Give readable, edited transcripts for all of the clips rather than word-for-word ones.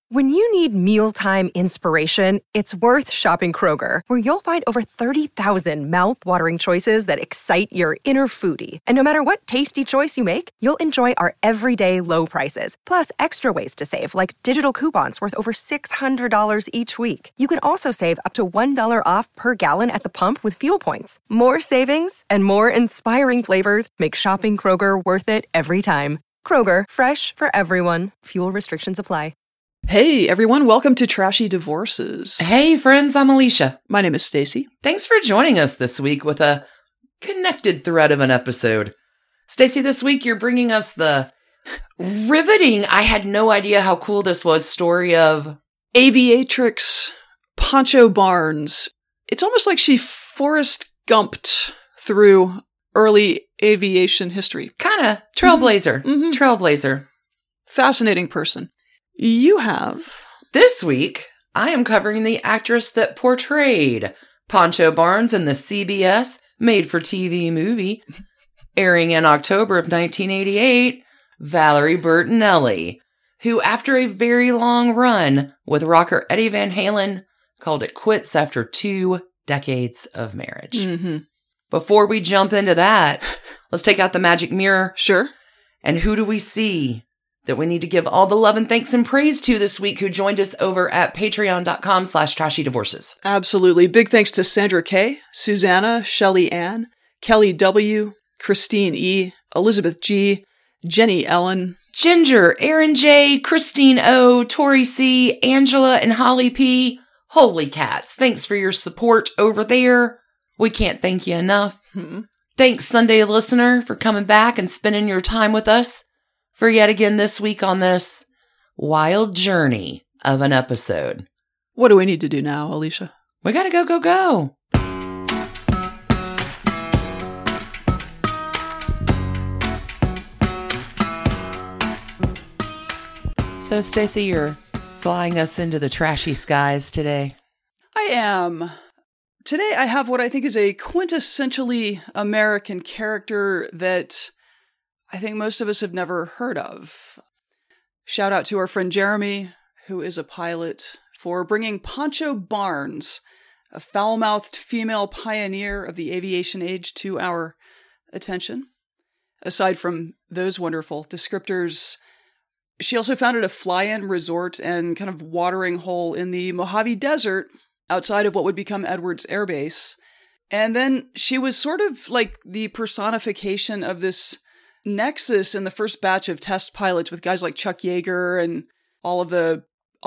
When you need mealtime inspiration, it's worth shopping Kroger, where you'll find over 30,000 mouth-watering choices that excite your inner foodie. And no matter what tasty choice you make, you'll enjoy our everyday low prices, plus extra ways to save, like digital coupons worth over $600 each week. You can also save up to $1 off per gallon at the pump with fuel points. More savings and more inspiring flavors make shopping Kroger worth it every time. Kroger, fresh for everyone. Fuel restrictions apply. Hey everyone, welcome to Trashy Divorces. Hey friends, I'm Alicia. My name is Stacy. Thanks for joining us this week with a connected thread of an episode. Stacy, this week you're bringing us the riveting, I had no idea how cool this was, story of Aviatrix Pancho Barnes. It's almost like she Forrest Gumped through early aviation history. Kinda trailblazer. Mm-hmm. Trailblazer. Fascinating person. You have... This week, I am covering the actress that portrayed Pancho Barnes in the CBS made-for-TV movie, airing in October of 1988, Valerie Bertinelli, who, after a very long run with rocker Eddie Van Halen, called it quits after 2 decades of marriage. Mm-hmm. Before we jump into that, let's take out the magic mirror. Sure. And who do we see that we need to give all the love and thanks and praise to this week, who joined us over at patreon.com/trashydivorces. Absolutely. Big thanks to Sandra K., Susanna, Shelley Ann, Kelly W., Christine E., Elizabeth G., Jenny Ellen, Ginger, Aaron J., Christine O., Tori C., Angela, and Holly P. Holy cats. Thanks for your support over there. We can't thank you enough. Mm-hmm. Thanks, Sunday listener, for coming back and spending your time with us for yet again this week on this wild journey of an episode. What do we need to do now, Alicia? We gotta go. So, Stacey, you're flying us into the trashy skies today. I am. Today I have what I think is a quintessentially American character that I think most of us have never heard of. Shout out to our friend Jeremy, who is a pilot, for bringing Pancho Barnes, a foul-mouthed female pioneer of the aviation age, to our attention. Aside from those wonderful descriptors, she also founded a fly-in resort and kind of watering hole in the Mojave Desert outside of what would become Edwards Air Base. And then she was sort of like the personification of this nexus in the first batch of test pilots with guys like Chuck Yeager and all the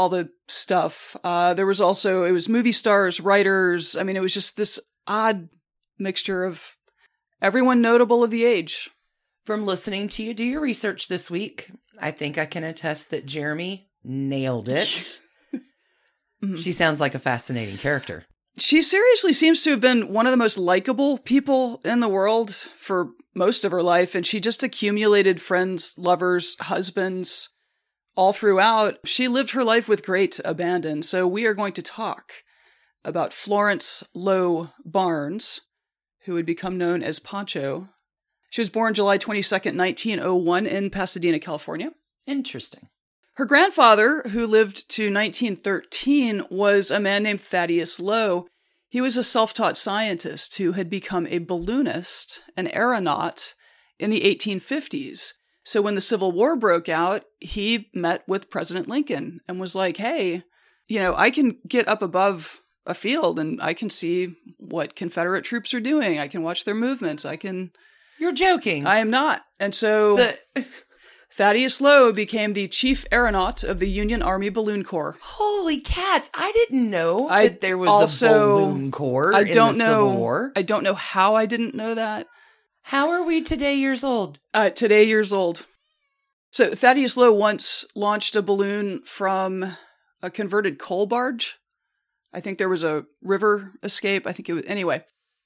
stuff. There was also, it was movie stars, writers. I mean, it was just this odd mixture of everyone notable of the age. From listening to you do your research this week, I think I can attest that Jeremy nailed it. Mm-hmm. She sounds like a fascinating character. She seriously seems to have been one of the most likable people in the world for most of her life, and she just accumulated friends, lovers, husbands all throughout. She lived her life with great abandon. So we are going to talk about Florence Lowe Barnes, who would become known as Pancho. She was born July 22nd, 1901 in Pasadena, California. Interesting. Her grandfather, who lived to 1913, was a man named Thaddeus Lowe. He was a self-taught scientist who had become a balloonist, an aeronaut, in the 1850s. So when the Civil War broke out, he met with President Lincoln and was like, hey, I can get up above a field and I can see what Confederate troops are doing. I can watch their movements. You're joking. I am not. And so Thaddeus Lowe became the chief aeronaut of the Union Army Balloon Corps. Holy cats. I didn't know that there was a balloon corps in the Civil War. I don't know how I didn't know that. How are we today years old? Today years old. So Thaddeus Lowe once launched a balloon from a converted coal barge. I think there was a river escape. Anyway.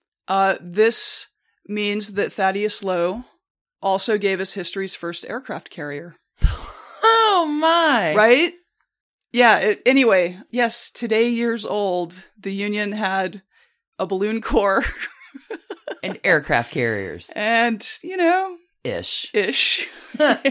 This means that Thaddeus Lowe also gave us history's first aircraft carrier. Oh my. Right? Yeah, anyway, yes, today years old, the Union had a balloon corps. And aircraft carriers. And, Ish. Ish.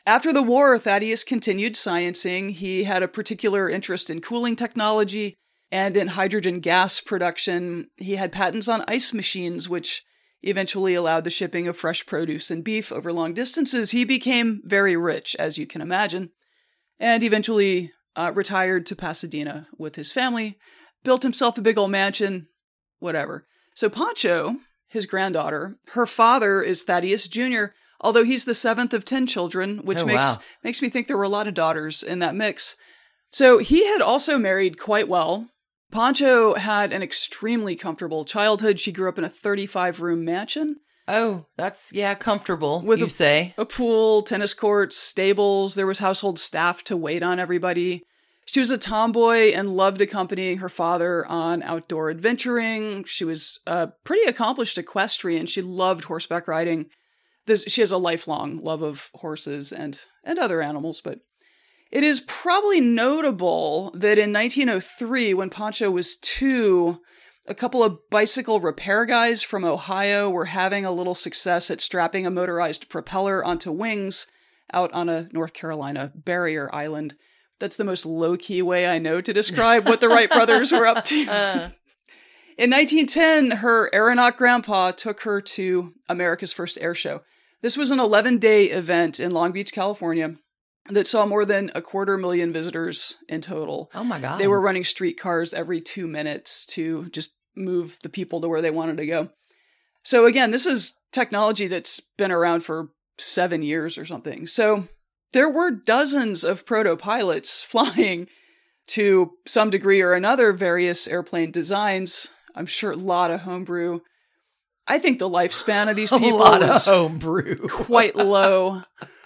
After the war, Thaddeus continued sciencing. He had a particular interest in cooling technology and in hydrogen gas production. He had patents on ice machines, which eventually allowed the shipping of fresh produce and beef over long distances. He became very rich, as you can imagine, and eventually retired to Pasadena with his family, built himself a big old mansion, whatever. So Pancho, his granddaughter, her father is Thaddeus Jr., although he's the 7th of 10 children, which makes me think there were a lot of daughters in that mix. So he had also married quite well. Pancho had an extremely comfortable childhood. She grew up in a 35-room mansion. Oh, that's, comfortable, with say. A pool, tennis courts, stables. There was household staff to wait on everybody. She was a tomboy and loved accompanying her father on outdoor adventuring. She was a pretty accomplished equestrian. She loved horseback riding. She has a lifelong love of horses and other animals, but it is probably notable that in 1903, when Pancho was 2, a couple of bicycle repair guys from Ohio were having a little success at strapping a motorized propeller onto wings out on a North Carolina barrier island. That's the most low-key way I know to describe what the Wright brothers were up to. In 1910, her aeronaut grandpa took her to America's first air show. This was an 11-day event in Long Beach, California, that saw more than 250,000 visitors in total. Oh my God. They were running streetcars every 2 minutes to just move the people to where they wanted to go. So again, this is technology that's been around for 7 years or something. So there were dozens of proto-pilots flying to some degree or another various airplane designs. I'm sure a lot of homebrew. I think the lifespan of these people is homebrew. Quite low.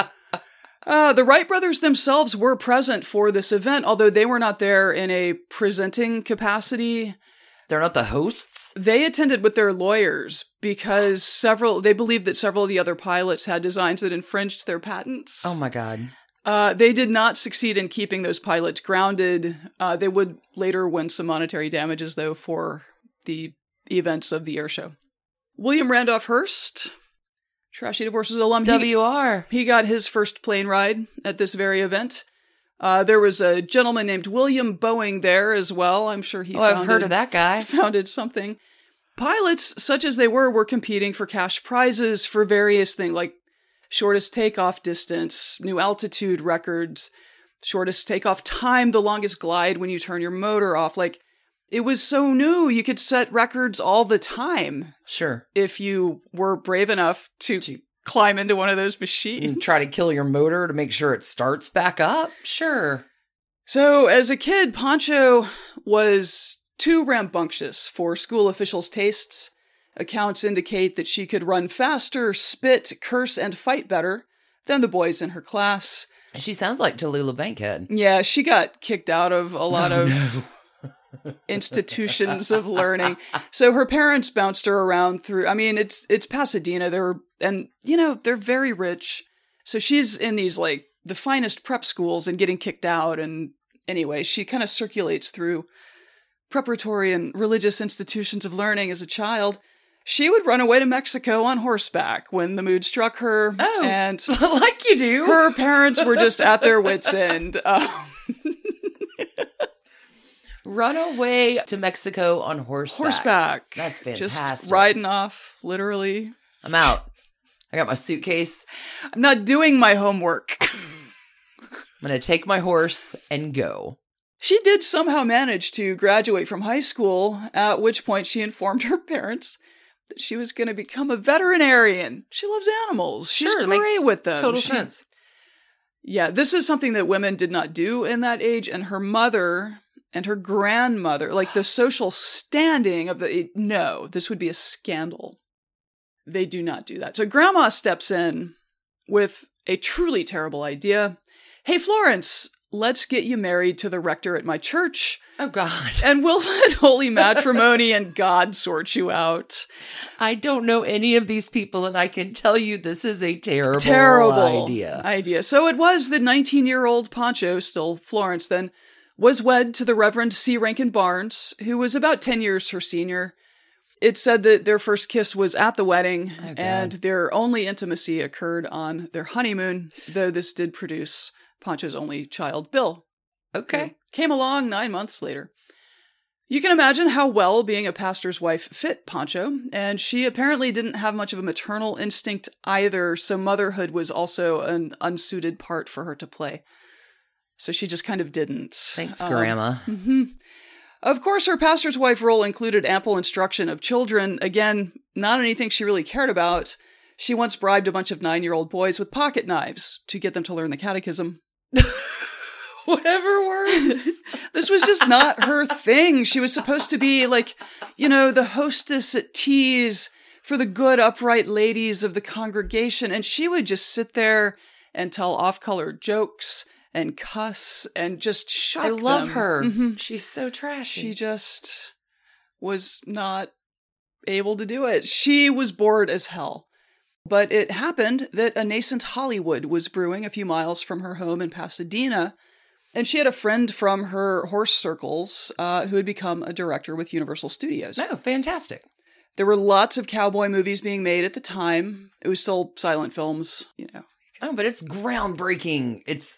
The Wright brothers themselves were present for this event, although they were not there in a presenting capacity. They're not the hosts? They attended with their lawyers because they believed that several of the other pilots had designs that infringed their patents. Oh my God. They did not succeed in keeping those pilots grounded. They would later win some monetary damages, though, for the events of the air show. William Randolph Hearst, Trashy Divorces alum. WR. He got his first plane ride at this very event. There was a gentleman named William Boeing there as well. I'm sure I've heard of that guy. Founded something. Pilots, such as they were competing for cash prizes for various things like shortest takeoff distance, new altitude records, shortest takeoff time, the longest glide when you turn your motor off. Like, it was so new, you could set records all the time. Sure. If you were brave enough to climb into one of those machines. And try to kill your motor to make sure it starts back up? Sure. So, as a kid, Pancho was too rambunctious for school officials' tastes. Accounts indicate that she could run faster, spit, curse, and fight better than the boys in her class. She sounds like Tallulah Bankhead. Yeah, she got kicked out of a lot of institutions of learning. So her parents bounced her around through, it's Pasadena. They're very rich. So she's in these like the finest prep schools and getting kicked out. And anyway, she kind of circulates through preparatory and religious institutions of learning as a child. She would run away to Mexico on horseback when the mood struck her. Oh, and like you do. Her parents were just at their wits' end. Run away to Mexico on horseback. That's fantastic. Just riding off, literally. I'm out. I got my suitcase. I'm not doing my homework. I'm going to take my horse and go. She did somehow manage to graduate from high school, at which point she informed her parents that she was going to become a veterinarian. She loves animals. She's great with them. Total sense. Yeah, this is something that women did not do in that age, and her mother and her grandmother, like the social standing of this would be a scandal. They do not do that. So grandma steps in with a truly terrible idea. Hey, Florence, let's get you married to the rector at my church. Oh, God. And we'll let holy matrimony and God sort you out. I don't know any of these people, and I can tell you this is a terrible idea. So it was the 19-year-old Pancho, still Florence then, was wed to the Reverend C. Rankin Barnes, who was about 10 years her senior. It's said that their first kiss was at the wedding, God. and their only intimacy occurred on their honeymoon, though this did produce Pancho's only child, Bill. Okay. Who came along 9 months later. You can imagine how well being a pastor's wife fit Pancho, and she apparently didn't have much of a maternal instinct either, so motherhood was also an unsuited part for her to play. So she just kind of didn't. Thanks, Grandma. Of course, her pastor's wife role included ample instruction of children. Again, not anything she really cared about. She once bribed a bunch of 9-year-old boys with pocket knives to get them to learn the catechism. Whatever works. This was just not her thing. She was supposed to be like, the hostess at teas for the good, upright ladies of the congregation. And she would just sit there and tell off-color jokes and cuss and just shock them. I love her. She's so trashy. She just was not able to do it. She was bored as hell. But it happened that a nascent Hollywood was brewing a few miles from her home in Pasadena. And she had a friend from her horse circles who had become a director with Universal Studios. Oh, fantastic. There were lots of cowboy movies being made at the time. It was still silent films, Oh, but it's groundbreaking. It's...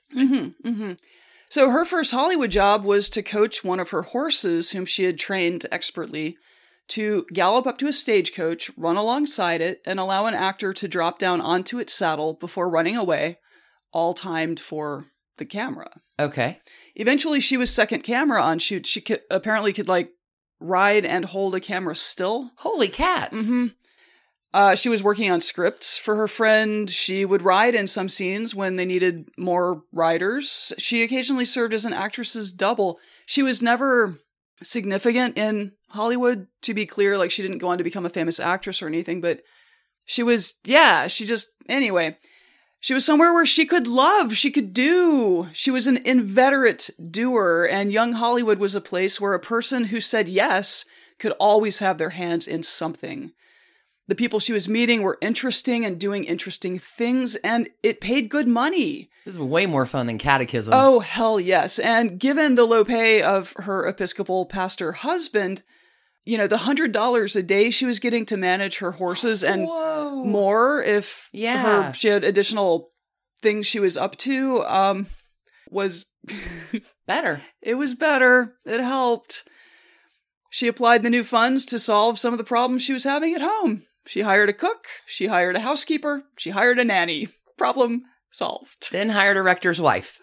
So her first Hollywood job was to coach one of her horses, whom she had trained expertly, to gallop up to a stagecoach, run alongside it, and allow an actor to drop down onto its saddle before running away, all timed for the camera. Okay. Eventually, she was second camera on shoot. She apparently could ride and hold a camera still. Holy cats. She was working on scripts for her friend. She would ride in some scenes when they needed more riders. She occasionally served as an actress's double. She was never significant in Hollywood, to be clear. She didn't go on to become a famous actress or anything, but she was, anyway. She was somewhere where she could love, she could do. She was an inveterate doer, and young Hollywood was a place where a person who said yes could always have their hands in something. The people she was meeting were interesting and doing interesting things, and it paid good money. This is way more fun than catechism. Oh, hell yes. And given the low pay of her Episcopal pastor husband, the $100 a day she was getting to manage her horses and more if she had additional things she was up to, was better. It was better. It helped. She applied the new funds to solve some of the problems she was having at home. She hired a cook. She hired a housekeeper. She hired a nanny. Problem solved. Then hired a rector's wife.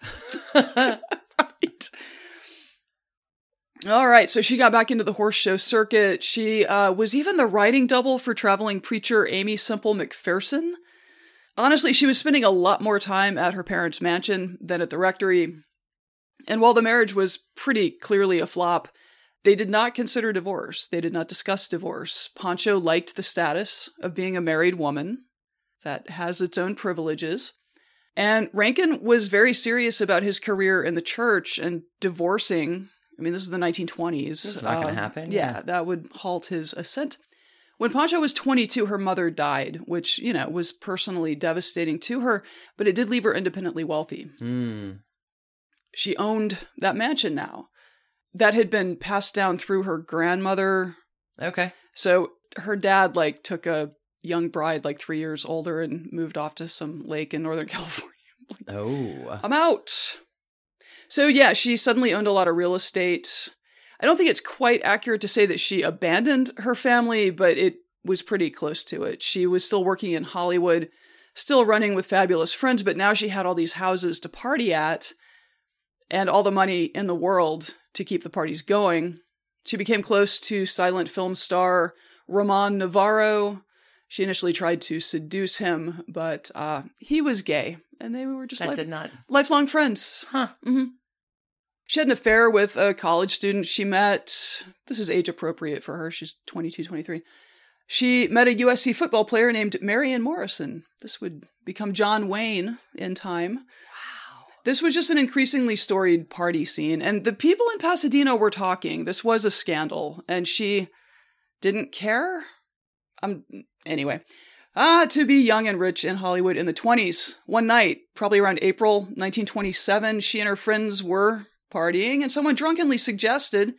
Right. All right, so she got back into the horse show circuit. She was even the writing double for traveling preacher Amy Semple McPherson. Honestly, she was spending a lot more time at her parents' mansion than at the rectory. And while the marriage was pretty clearly a flop, they did not consider divorce. They did not discuss divorce. Pancho liked the status of being a married woman. That has its own privileges. And Rankin was very serious about his career in the church, and divorcing, this is the 1920s. This is not going to happen. Yeah, that would halt his ascent. When Pancho was 22, her mother died, which, was personally devastating to her, but it did leave her independently wealthy. She owned that mansion now. That had been passed down through her grandmother. Okay. So her dad, took a young bride, 3 years older, and moved off to some lake in Northern California. I'm out. So yeah, she suddenly owned a lot of real estate. I don't think it's quite accurate to say that she abandoned her family, but it was pretty close to it. She was still working in Hollywood, still running with fabulous friends, but now she had all these houses to party at and all the money in the world to keep the parties going. She became close to silent film star Ramon Navarro. She initially tried to seduce him, but he was gay, and they were just lifelong friends. Huh. Mm-hmm. She had an affair with a college student she met. This is age appropriate for her. She's 22, 23. She met a USC football player named Marion Morrison. This would become John Wayne in time. Wow. This was just an increasingly storied party scene, and the people in Pasadena were talking. This was a scandal, and she didn't care. Anyway. To be young and rich in Hollywood in the 20s. One night, probably around April 1927, she and her friends were partying, and someone drunkenly suggested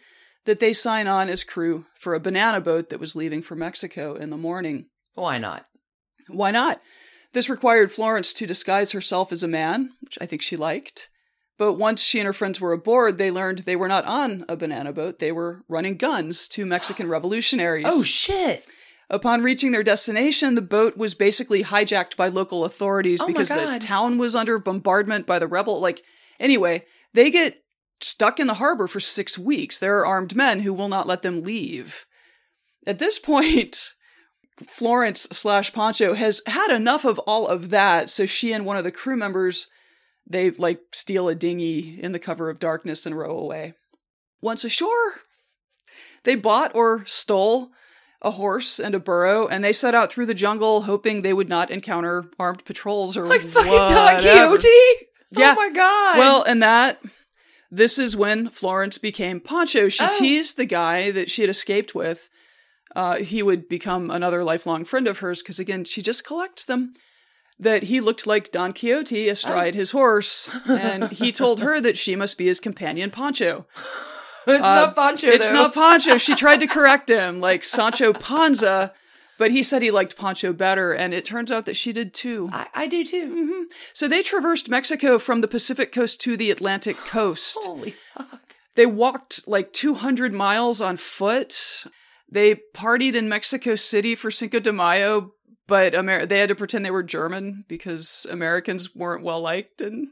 that they sign on as crew for a banana boat that was leaving for Mexico in the morning. Why not? Why not? This required Florence to disguise herself as a man, which I think she liked. But once she and her friends were aboard, they learned they were not on a banana boat. They were running guns to Mexican revolutionaries. Oh, shit. Upon reaching their destination, the boat was basically hijacked by local authorities because the town was under bombardment by the rebel. Anyway, they get stuck in the harbor for 6 weeks. There are armed men who will not let them leave. At this point, Florence/Pancho has had enough of all of that, so she and one of the crew members, they steal a dinghy in the cover of darkness and row away. Once ashore, they bought or stole a horse and a burro, and they set out through the jungle hoping they would not encounter armed patrols or fucking Don Quixote? Yeah. Oh my God. Well, and this is when Florence became Pancho. She teased the guy that she had escaped with. He would become another lifelong friend of hers because, again, she just collects them. That he looked like Don Quixote astride his horse, and he told her that she must be his companion Pancho. It's not Pancho, It's not Pancho. She tried to correct him, like Sancho Panza, but he said he liked Pancho better, and it turns out that she did too. I do too. Mm-hmm. So they traversed Mexico from the Pacific coast to the Atlantic coast. Holy fuck. They walked 200 miles on foot. They partied in Mexico City for Cinco de Mayo, but they had to pretend they were German because Americans weren't well liked, and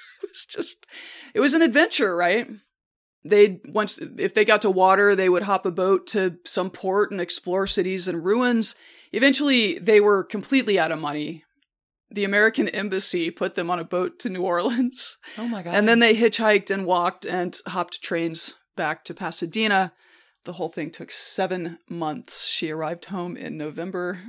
it was an adventure, right? If they got to water, they would hop a boat to some port and explore cities and ruins. Eventually, they were completely out of money. The American embassy put them on a boat to New Orleans. Oh my God. And then they hitchhiked and walked and hopped trains back to Pasadena. The whole thing took 7 months. She arrived home in November.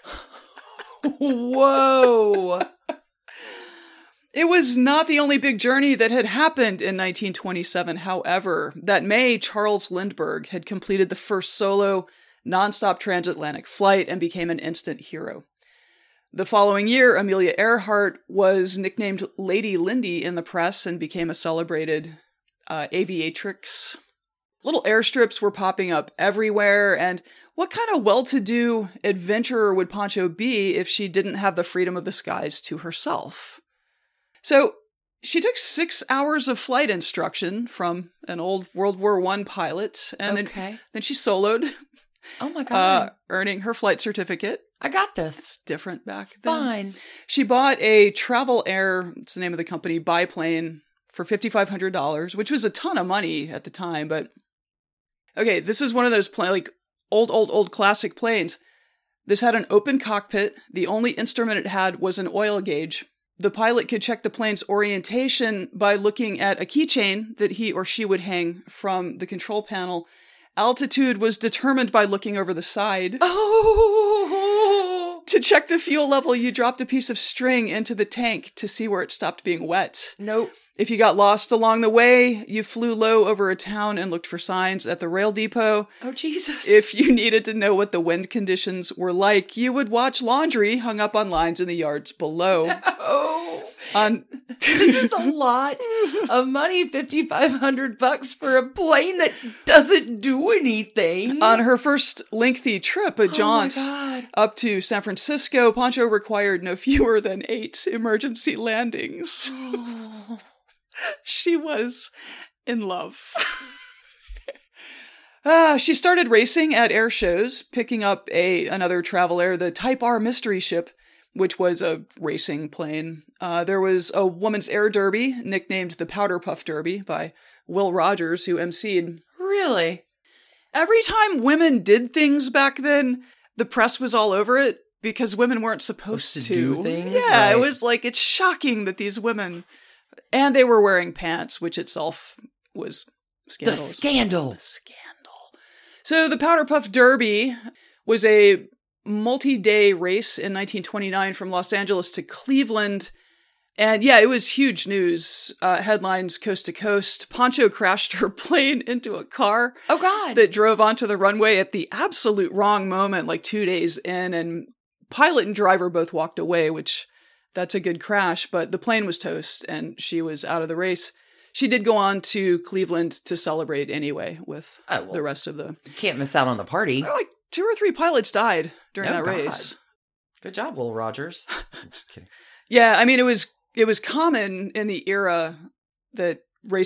Whoa. It was not the only big journey that had happened in 1927, however. That May, Charles Lindbergh had completed the first solo, nonstop transatlantic flight and became an instant hero. The following year, Amelia Earhart was nicknamed Lady Lindy in the press and became a celebrated aviatrix. Little airstrips were popping up everywhere, and what kind of well-to-do adventurer would Pancho be if she didn't have the freedom of the skies to herself? So she took 6 hours of flight instruction from an old World War I pilot, and then she soloed. Oh my God. Earning her flight certificate. I got this. It's different back it's then. Fine. She bought a Travel Air, it's the name of the company, biplane for $5,500, which was a ton of money at the time, but okay, this is one of those old classic planes. This had an open cockpit. The only instrument it had was an oil gauge. The pilot could check the plane's orientation by looking at a keychain that he or she would hang from the control panel. Altitude was determined by looking over the side. Oh! To check the fuel level, you dropped a piece of string into the tank to see where it stopped being wet. Nope. If you got lost along the way, you flew low over a town and looked for signs at the rail depot. Oh, Jesus. If you needed to know what the wind conditions were like, you would watch laundry hung up on lines in the yards below. Oh, this is a lot of money, $5,500 for a plane that doesn't do anything. On her first lengthy trip, a jaunt up to San Francisco, Pancho required no fewer than 8 emergency landings. Oh. She was in love. She started racing at air shows, picking up another Travel Air, the Type R mystery ship, which was a racing plane. There was a woman's air derby, nicknamed the Powder Puff Derby by Will Rogers, who emceed. Really? Every time women did things back then, the press was all over it because women weren't supposed to do things. Yeah, right. It was it's shocking that these women, and they were wearing pants, which itself was scandalous. The scandal. So the Powder Puff Derby was a multi-day race in 1929 from Los Angeles to Cleveland. And yeah, it was huge news. Headlines coast to coast. Pancho crashed her plane into a car. Oh, God. That drove onto the runway at the absolute wrong moment, 2 days in. And pilot and driver both walked away, which that's a good crash. But the plane was toast and she was out of the race. she did go on to Cleveland to celebrate anyway with the rest of the... Can't miss out on the party. Like 2 or 3 pilots died during that race. Good job, Will Rogers. I'm just kidding. Yeah, I mean, it was common in the era that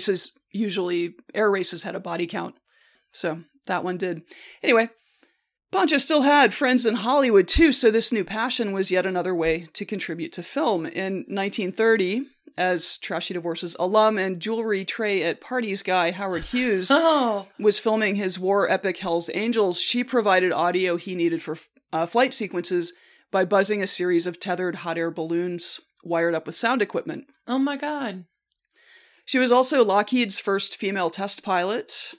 air races had a body count. So that one did. Anyway, Pancho still had friends in Hollywood too, so this new passion was yet another way to contribute to film. In 1930, as Trashy Divorce's alum and jewelry tray at parties guy Howard Hughes was filming his war epic Hell's Angels, she provided audio he needed for flight sequences by buzzing a series of tethered hot air balloons wired up with sound equipment. Oh my God. She was also Lockheed's first female test pilot.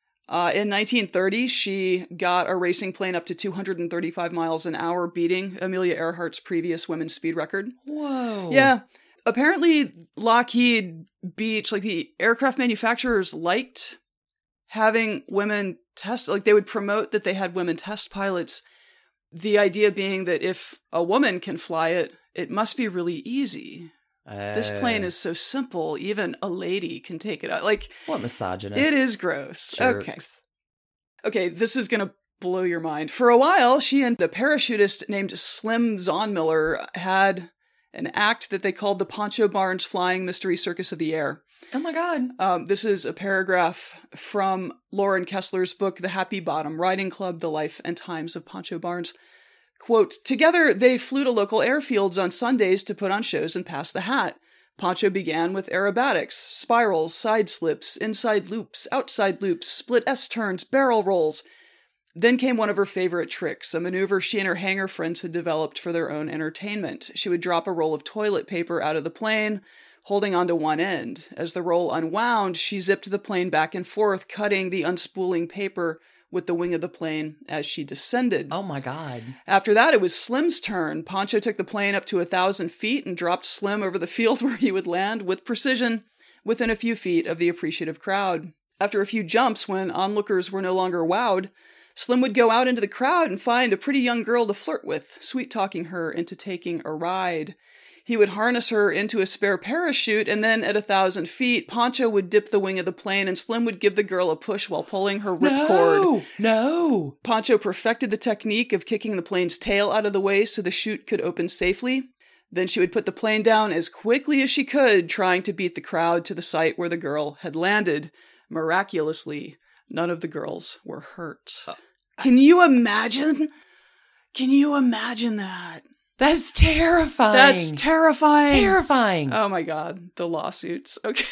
In 1930, she got a racing plane up to 235 miles an hour, beating Amelia Earhart's previous women's speed record. Whoa. Yeah. Apparently, Lockheed Beach, like the aircraft manufacturers, liked having women test, like they would promote that they had women test pilots. The idea being that if a woman can fly it, it must be really easy. This plane is so simple, even a lady can take it out. Like, what misogynist. It is gross. Jerks. Okay, this is going to blow your mind. For a while, she and a parachutist named Slim Zonmiller had an act that they called the Pancho Barnes Flying Mystery Circus of the Air. Oh my God. This is a paragraph from Lauren Kessler's book, The Happy Bottom Riding Club, The Life and Times of Pancho Barnes. Quote, together they flew to local airfields on Sundays to put on shows and pass the hat. Pancho began with aerobatics, spirals, side slips, inside loops, outside loops, split S-turns, barrel rolls. Then came one of her favorite tricks, a maneuver she and her hangar friends had developed for their own entertainment. She would drop a roll of toilet paper out of the plane, holding onto one end. As the roll unwound, she zipped the plane back and forth, cutting the unspooling paper with the wing of the plane as she descended. Oh my God. After that, it was Slim's turn. Pancho took the plane up to 1,000 feet and dropped Slim over the field where he would land with precision within a few feet of the appreciative crowd. After a few jumps, when onlookers were no longer wowed, Slim would go out into the crowd and find a pretty young girl to flirt with, sweet-talking her into taking a ride. He would harness her into a spare parachute, and then at 1,000 feet, Pancho would dip the wing of the plane, and Slim would give the girl a push while pulling her ripcord. No! Pancho perfected the technique of kicking the plane's tail out of the way so the chute could open safely. Then she would put the plane down as quickly as she could, trying to beat the crowd to the site where the girl had landed. Miraculously, none of the girls were hurt. Can you imagine? Can you imagine that? That's terrifying. That's terrifying. Terrifying. Oh my God. The lawsuits. Okay.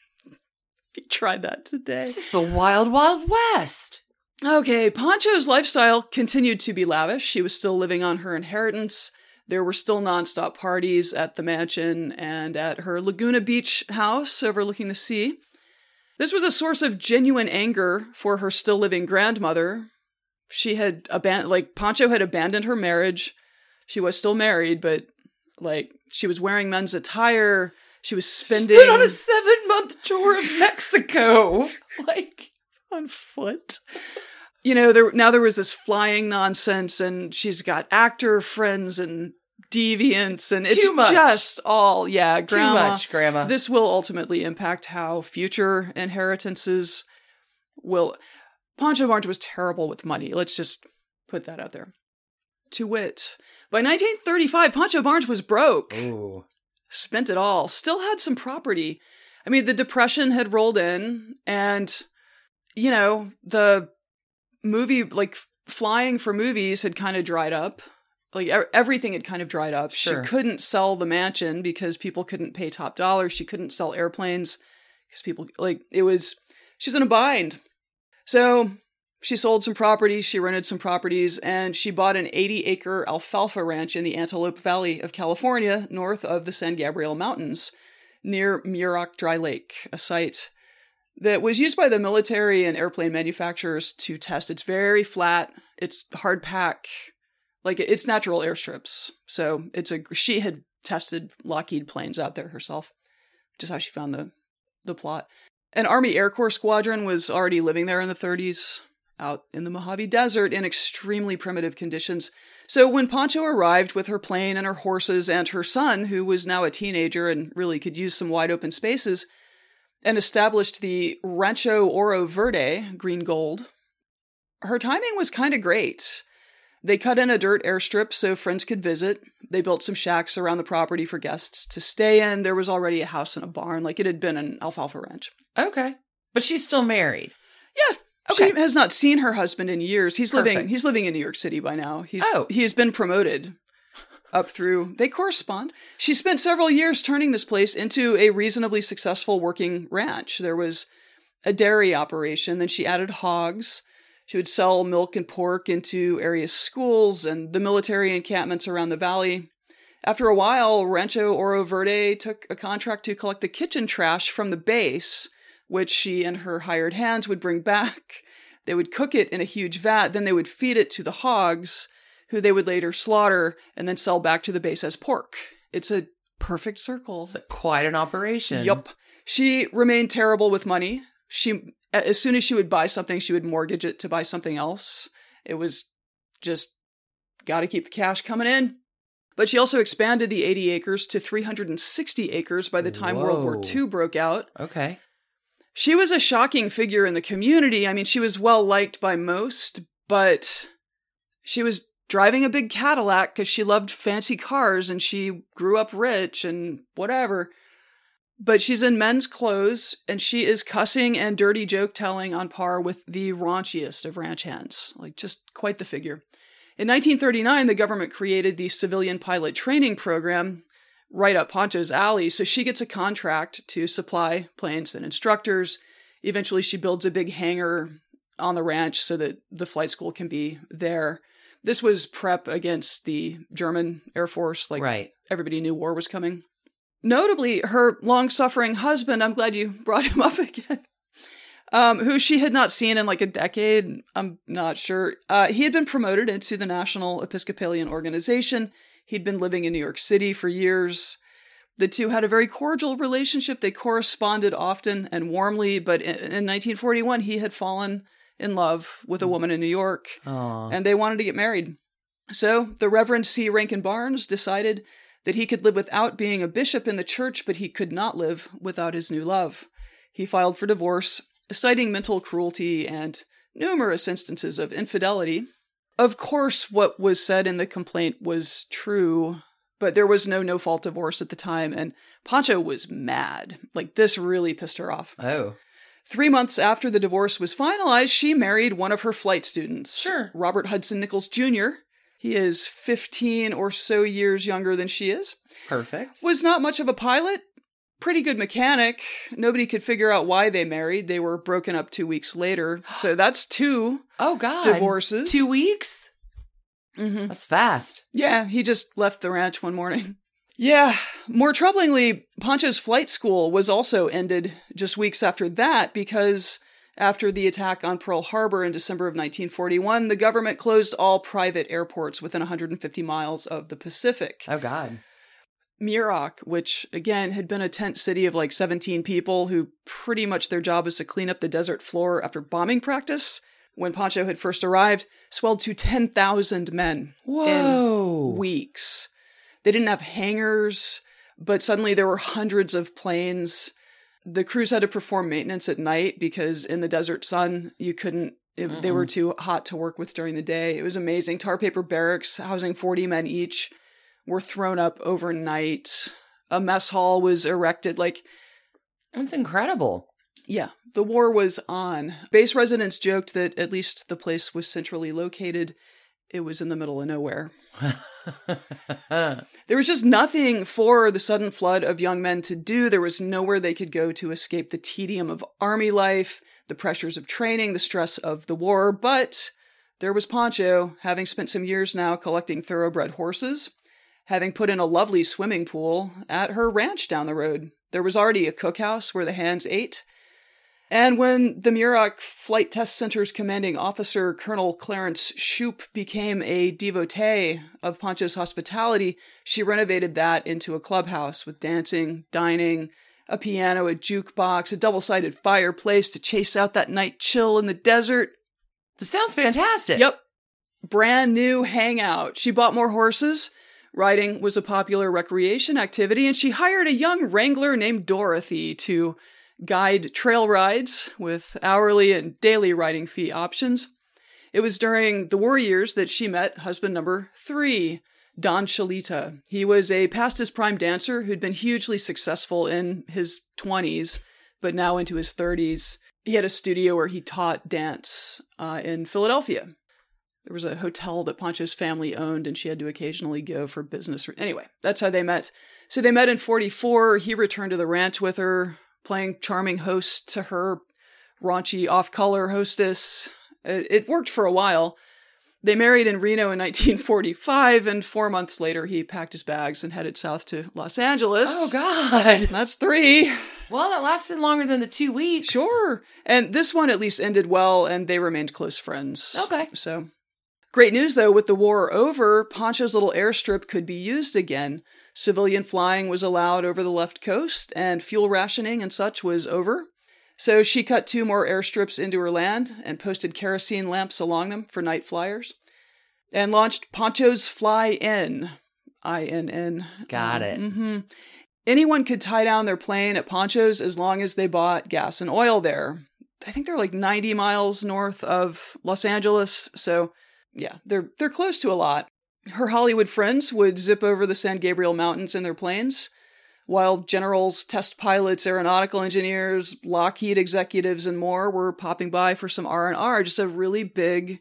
We tried that today. This is the wild, wild west. Okay. Pancho's lifestyle continued to be lavish. She was still living on her inheritance. There were still nonstop parties at the mansion and at her Laguna Beach house overlooking the sea. This was a source of genuine anger for her still living grandmother. She had Pancho had abandoned her marriage. She was still married, but, she was wearing men's attire. She was spending... She's been on a 7-month tour of Mexico. On foot. There was this flying nonsense, and she's got actor friends and deviants, and it's just all, Grandma. Too much, Grandma. This will ultimately impact how future inheritances will... Pancho Barnes was terrible with money. Let's just put that out there. To wit, by 1935, Pancho Barnes was broke. Ooh. Spent it all. Still had some property. I mean, the Depression had rolled in, and, the movie, flying for movies had kind of dried up. Everything had kind of dried up. Sure. She couldn't sell the mansion because people couldn't pay top dollar. She couldn't sell airplanes because people, she's in a bind. So... she sold some property, she rented some properties, and she bought an 80-acre alfalfa ranch in the Antelope Valley of California, north of the San Gabriel Mountains, near Muroc Dry Lake, a site that was used by the military and airplane manufacturers to test. It's very flat, it's hard pack, it's natural airstrips. So she had tested Lockheed planes out there herself, which is how she found the plot. An Army Air Corps squadron was already living there in the 30s. Out in the Mojave Desert in extremely primitive conditions. So when Pancho arrived with her plane and her horses and her son, who was now a teenager and really could use some wide open spaces, and established the Rancho Oro Verde, green gold. Her timing was kind of great. They cut in a dirt airstrip so friends could visit. They built some shacks around the property for guests to stay in. There was already a house and a barn, like it had been an alfalfa ranch. Okay. But she's still married. Yeah. Okay. She has not seen her husband in years. He's Perfect. living in New York City by now. He has been promoted up through. They correspond. She spent several years turning this place into a reasonably successful working ranch. There was a dairy operation. Then she added hogs. She would sell milk and pork into area schools and the military encampments around the valley. After a while, Rancho Oro Verde took a contract to collect the kitchen trash from the base, which she and her hired hands would bring back. They would cook it in a huge vat, then they would feed it to the hogs, who they would later slaughter and then sell back to the base as pork. It's a perfect circle. It's quite an operation. Yup. She remained terrible with money. As soon as she would buy something, she would mortgage it to buy something else. It was just, got to keep the cash coming in. But she also expanded the 80 acres to 360 acres by the time World War II broke out. Okay. She was a shocking figure in the community. I mean, she was well liked by most, but she was driving a big Cadillac because she loved fancy cars and she grew up rich and whatever. But she's in men's clothes, and she is cussing and dirty joke-telling on par with the raunchiest of ranch hands. Like, just quite the figure. In 1939, the government created the Civilian Pilot Training Program right up Pancho's alley, so she gets a contract to supply planes and instructors. Eventually, she builds a big hangar on the ranch so that the flight school can be there. This was prep against the German Air Force. Like, right. Everybody knew war was coming. Notably, her long-suffering husband, I'm glad you brought him up again, who she had not seen in like a decade, I'm not sure. He had been promoted into the National Episcopalian Organization. He'd been living in New York City for years. The two had a very cordial relationship. They corresponded often and warmly, but in 1941, he had fallen in love with a woman in New York, and they wanted to get married. So the Reverend C. Rankin Barnes decided that he could live without being a bishop in the church, but he could not live without his new love. He filed for divorce, citing mental cruelty and numerous instances of infidelity. Of course, what was said in the complaint was true, but there was no no-fault divorce at the time, and Pancho was mad. Like, this really pissed her off. Oh. 3 months after the divorce was finalized, she married one of her flight students, Sure. Robert Hudson Nichols Jr., He is 15 or so years younger than she is. Perfect. Was not much of a pilot. Pretty good mechanic. Nobody could figure out why they married. They were broken up 2 weeks later. So that's 2 divorces. 2 weeks? Mm-hmm. That's fast. Yeah, he just left the ranch one morning. Yeah. More troublingly, Pancho's flight school was also ended just weeks after that because after the attack on Pearl Harbor in December of 1941, the government closed all private airports within 150 miles of the Pacific. Oh, God. Muroc, which, again, had been a tent city of like 17 people who pretty much their job was to clean up the desert floor after bombing practice, when Pancho had first arrived, swelled to 10,000 men in weeks. They didn't have hangars, but suddenly there were hundreds of planes. The crews had to perform maintenance at night because in the desert sun, you couldn't, they were too hot to work with during the day. It was amazing. Tar paper barracks housing 40 men each were thrown up overnight. A mess hall was erected. Like, that's incredible. Yeah, the war was on. Base residents joked that at least the place was centrally located. It was in the middle of nowhere. There was just nothing for the sudden flood of young men to do. There was nowhere they could go to escape the tedium of army life, the pressures of training, the stress of the war. But there was Pancho, having spent some years now collecting thoroughbred horses, having put in a lovely swimming pool at her ranch down the road. There was already a cookhouse where the hands ate. And when the Muroc Flight Test Center's commanding officer, Colonel Clarence Shoup, became a devotee of Pancho's hospitality, she renovated that into a clubhouse with dancing, dining, a piano, a jukebox, a double-sided fireplace to chase out that night chill in the desert. This sounds fantastic. Yep. Brand new hangout. She bought more horses. Riding was a popular recreation activity, and she hired a young wrangler named Dorothy to guide trail rides with hourly and daily riding fee options. It was during the war years that she met husband number 3, Don Shalita. He was a past his prime dancer who'd been hugely successful in his 20s, but now into his 30s. He had a studio where he taught dance in Philadelphia. There was a hotel that Pancho's family owned, and she had to occasionally go for business. Anyway, that's how they met. So they met in 1944. He returned to the ranch with her, playing charming host to her raunchy off-color hostess. It worked for a while. They married in Reno in 1945, and 4 months later, he packed his bags and headed south to Los Angeles. Oh, God. That's 3. Well, that lasted longer than the 2 weeks. Sure. And this one at least ended well, and they remained close friends. Okay. So, great news, though. With the war over, Pancho's little airstrip could be used again. Civilian flying was allowed over the left coast, and fuel rationing and such was over. So she cut 2 more airstrips into her land and posted kerosene lamps along them for night flyers, and launched Pancho's Fly-In, I-N-N. Got it. Mm-hmm. Anyone could tie down their plane at Pancho's as long as they bought gas and oil there. I think they're like 90 miles north of Los Angeles, so yeah, they're close to a lot. Her Hollywood friends would zip over the San Gabriel Mountains in their planes, while generals, test pilots, aeronautical engineers, Lockheed executives, and more were popping by for some R&R. Just a really big,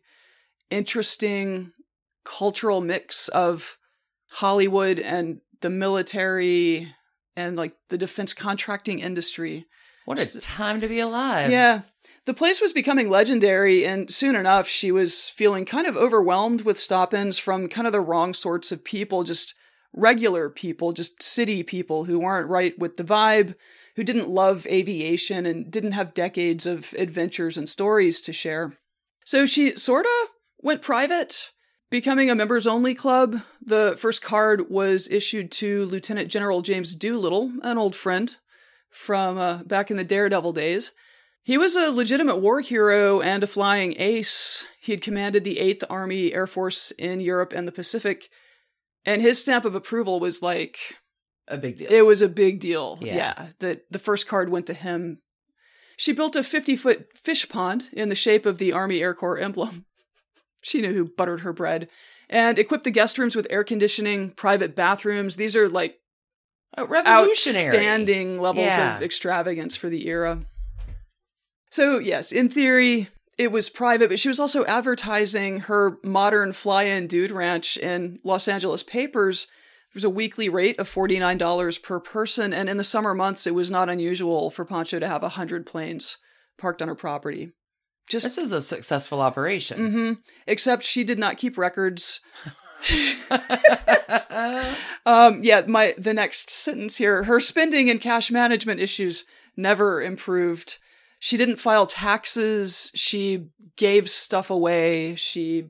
interesting cultural mix of Hollywood and the military and like the defense contracting industry. What a time to be alive. Yeah. The place was becoming legendary, and soon enough, she was feeling kind of overwhelmed with stop-ins from kind of the wrong sorts of people, just regular people, just city people who weren't right with the vibe, who didn't love aviation and didn't have decades of adventures and stories to share. So she sort of went private, becoming a members-only club. The first card was issued to Lieutenant General James Doolittle, an old friend from back in the Daredevil days. He was a legitimate war hero and a flying ace. He had commanded the 8th Army Air Force in Europe and the Pacific, and his stamp of approval was like... a big deal. It was a big deal. Yeah. The first card went to him. She built a 50-foot fish pond in the shape of the Army Air Corps emblem. She knew who buttered her bread. And equipped the guest rooms with air conditioning, private bathrooms. These are like revolutionary. Outstanding levels of extravagance for the era. So yes, in theory, it was private, but she was also advertising her modern fly-in dude ranch in Los Angeles papers. There was a weekly rate of $49 per person, and in the summer months, it was not unusual for Pancho to have 100 planes parked on her property. This is a successful operation. Mm-hmm. Except she did not keep records. The next sentence here. Her spending and cash management issues never improved. She didn't file taxes. She gave stuff away. She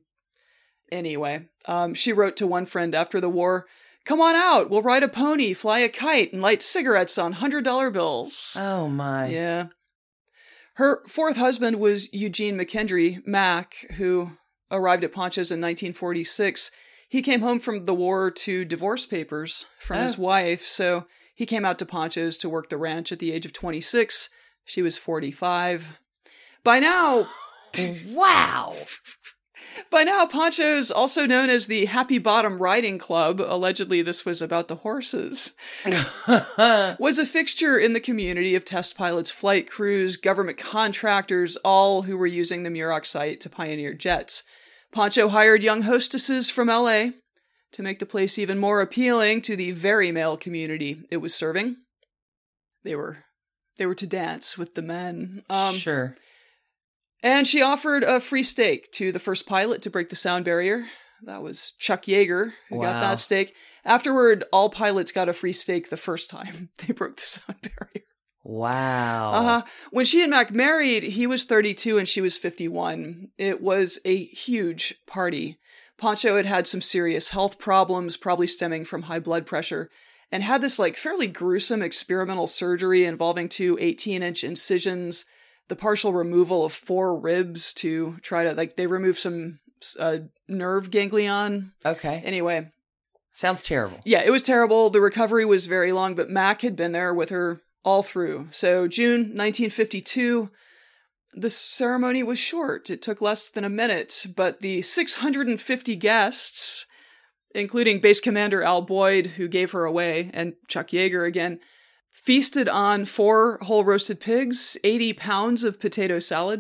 wrote to one friend after the war, "Come on out. We'll ride a pony, fly a kite, and light cigarettes on $100 bills." Oh, my. Yeah. Her fourth husband was Eugene McKendry, Mac, who arrived at Pancho's in 1946. He came home from the war to divorce papers from his wife, so he came out to Pancho's to work the ranch at the age of 26. She was 45. By now... Wow! By now, Pancho's, also known as the Happy Bottom Riding Club, allegedly this was about the horses, was a fixture in the community of test pilots, flight crews, government contractors, all who were using the Muroc site to pioneer jets. Pancho hired young hostesses from LA to make the place even more appealing to the very male community it was serving. They were to dance with the men. Sure. And she offered a free steak to the first pilot to break the sound barrier. That was Chuck Yeager who got that steak. Afterward, all pilots got a free steak the first time they broke the sound barrier. Wow. When she and Mac married, he was 32 and she was 51. It was a huge party. Pancho had some serious health problems, probably stemming from high blood pressure, and had this fairly gruesome experimental surgery involving 2 18-inch incisions, the partial removal of 4 ribs to try to, they removed some nerve ganglion. Okay. Anyway. Sounds terrible. Yeah, it was terrible. The recovery was very long, but Mac had been there with her all through. So June 1952, the ceremony was short. It took less than a minute, but the 650 guests, including Base Commander Al Boyd, who gave her away, and Chuck Yeager again, feasted on 4 whole roasted pigs, 80 pounds of potato salad,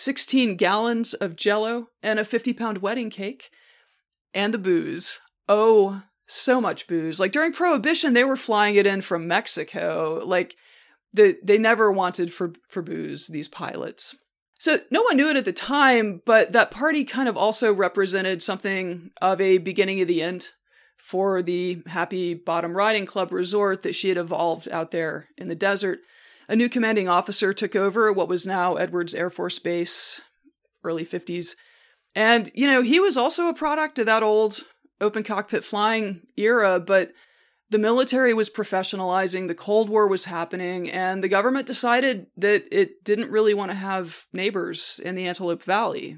16 gallons of Jell-O, and a 50-pound wedding cake, and the booze. Oh, so much booze. Like during Prohibition, they were flying it in from Mexico. Like they never wanted for booze, these pilots. So no one knew it at the time, but that party kind of also represented something of a beginning of the end for the Happy Bottom Riding Club resort that she had evolved out there in the desert. A new commanding officer took over what was now Edwards Air Force Base, early 50s. And, you know, he was also a product of that old open cockpit flying era, but the military was professionalizing, the Cold War was happening, and the government decided that it didn't really want to have neighbors in the Antelope Valley.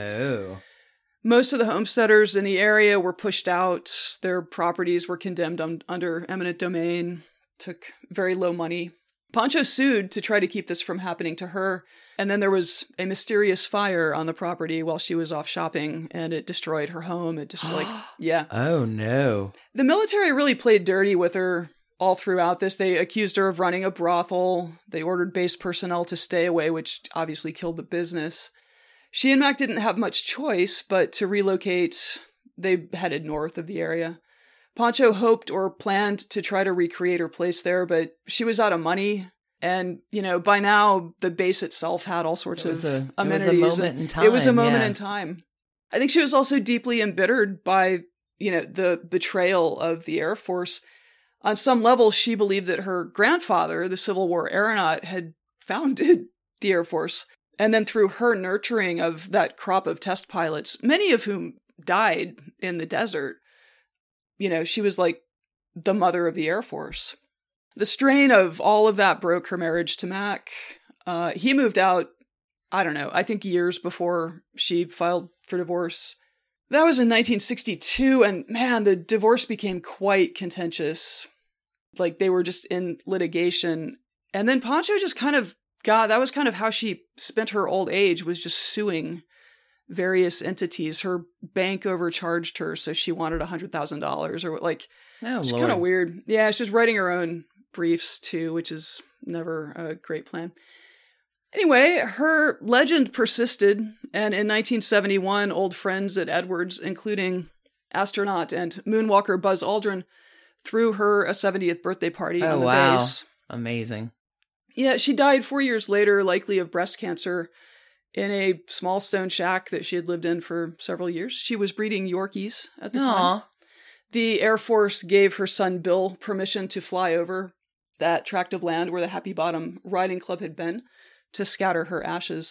So most of the homesteaders in the area were pushed out. Their properties were condemned under eminent domain, took very low money. Pancho sued to try to keep this from happening to her. And then there was a mysterious fire on the property while she was off shopping, and it destroyed her home. It just yeah. Oh, no. The military really played dirty with her all throughout this. They accused her of running a brothel. They ordered base personnel to stay away, which obviously killed the business. She and Mac didn't have much choice but to relocate. They headed north of the area. Pancho hoped or planned to try to recreate her place there, but she was out of money. And, you know, by now, the base itself had all sorts of amenities. It was a moment in time. It was a moment in time. I think she was also deeply embittered by, you know, the betrayal of the Air Force. On some level, she believed that her grandfather, the Civil War aeronaut, had founded the Air Force. And then through her nurturing of that crop of test pilots, many of whom died in the desert, you know, she was like the mother of the Air Force. The strain of all of that broke her marriage to Mac. He moved out, I don't know, I think years before she filed for divorce. That was in 1962, and man, the divorce became quite contentious. Like, they were just in litigation. And then Pancho just that was kind of how she spent her old age, was just suing various entities. Her bank overcharged her, so she wanted $100,000 or like, it's kind of weird. Yeah, she was writing her own briefs too, which is never a great plan. Anyway, her legend persisted, and in 1971, old friends at Edwards, including astronaut and moonwalker Buzz Aldrin, threw her a 70th birthday party on the base. Amazing. Yeah, she died 4 years later, likely of breast cancer, in a small stone shack that she had lived in for several years. She was breeding Yorkies at the time. The Air Force gave her son Bill permission to fly over that tract of land where the Happy Bottom Riding Club had been to scatter her ashes.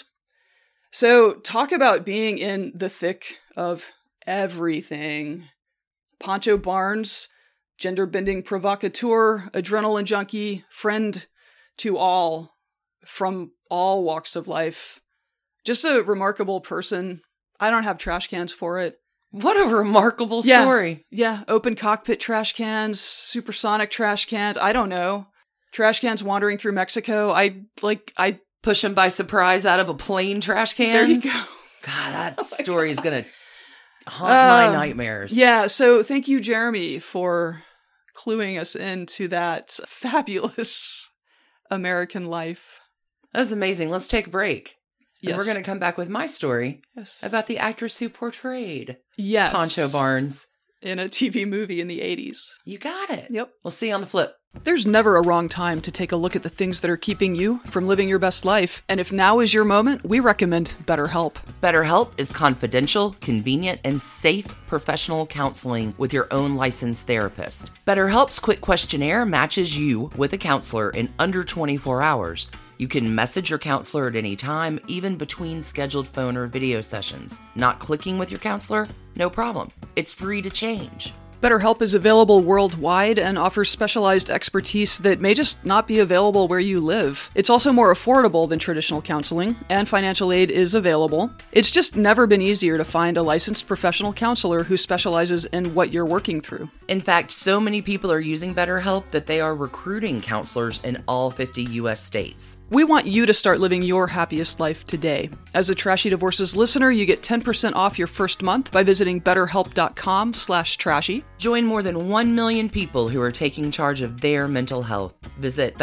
So talk about being in the thick of everything. Pancho Barnes, gender-bending provocateur, adrenaline junkie, friend to all from all walks of life. Just a remarkable person. I don't have trash cans for it. What a remarkable story. Yeah, open cockpit trash cans, supersonic trash cans, I don't know. Trash cans wandering through Mexico. I push them by surprise out of a plane trash can. There you go. God, that story is going to haunt my nightmares. Yeah, so thank you, Jeremy, for cluing us into that fabulous American life. That was amazing. Let's take a break. Yes. And we're going to come back with my story about the actress who portrayed Pancho Barnes in a TV movie in the 80s. You got it. Yep. We'll see you on the flip. There's never a wrong time to take a look at the things that are keeping you from living your best life. And if now is your moment, we recommend BetterHelp. BetterHelp is confidential, convenient, and safe professional counseling with your own licensed therapist. BetterHelp's quick questionnaire matches you with a counselor in under 24 hours. You can message your counselor at any time, even between scheduled phone or video sessions. Not clicking with your counselor? No problem. It's free to change. BetterHelp is available worldwide and offers specialized expertise that may just not be available where you live. It's also more affordable than traditional counseling, and financial aid is available. It's just never been easier to find a licensed professional counselor who specializes in what you're working through. In fact, so many people are using BetterHelp that they are recruiting counselors in all 50 U.S. states. We want you to start living your happiest life today. As a Trashy Divorces listener, you get 10% off your first month by visiting betterhelp.com/trashy. Join more than 1 million people who are taking charge of their mental health. Visit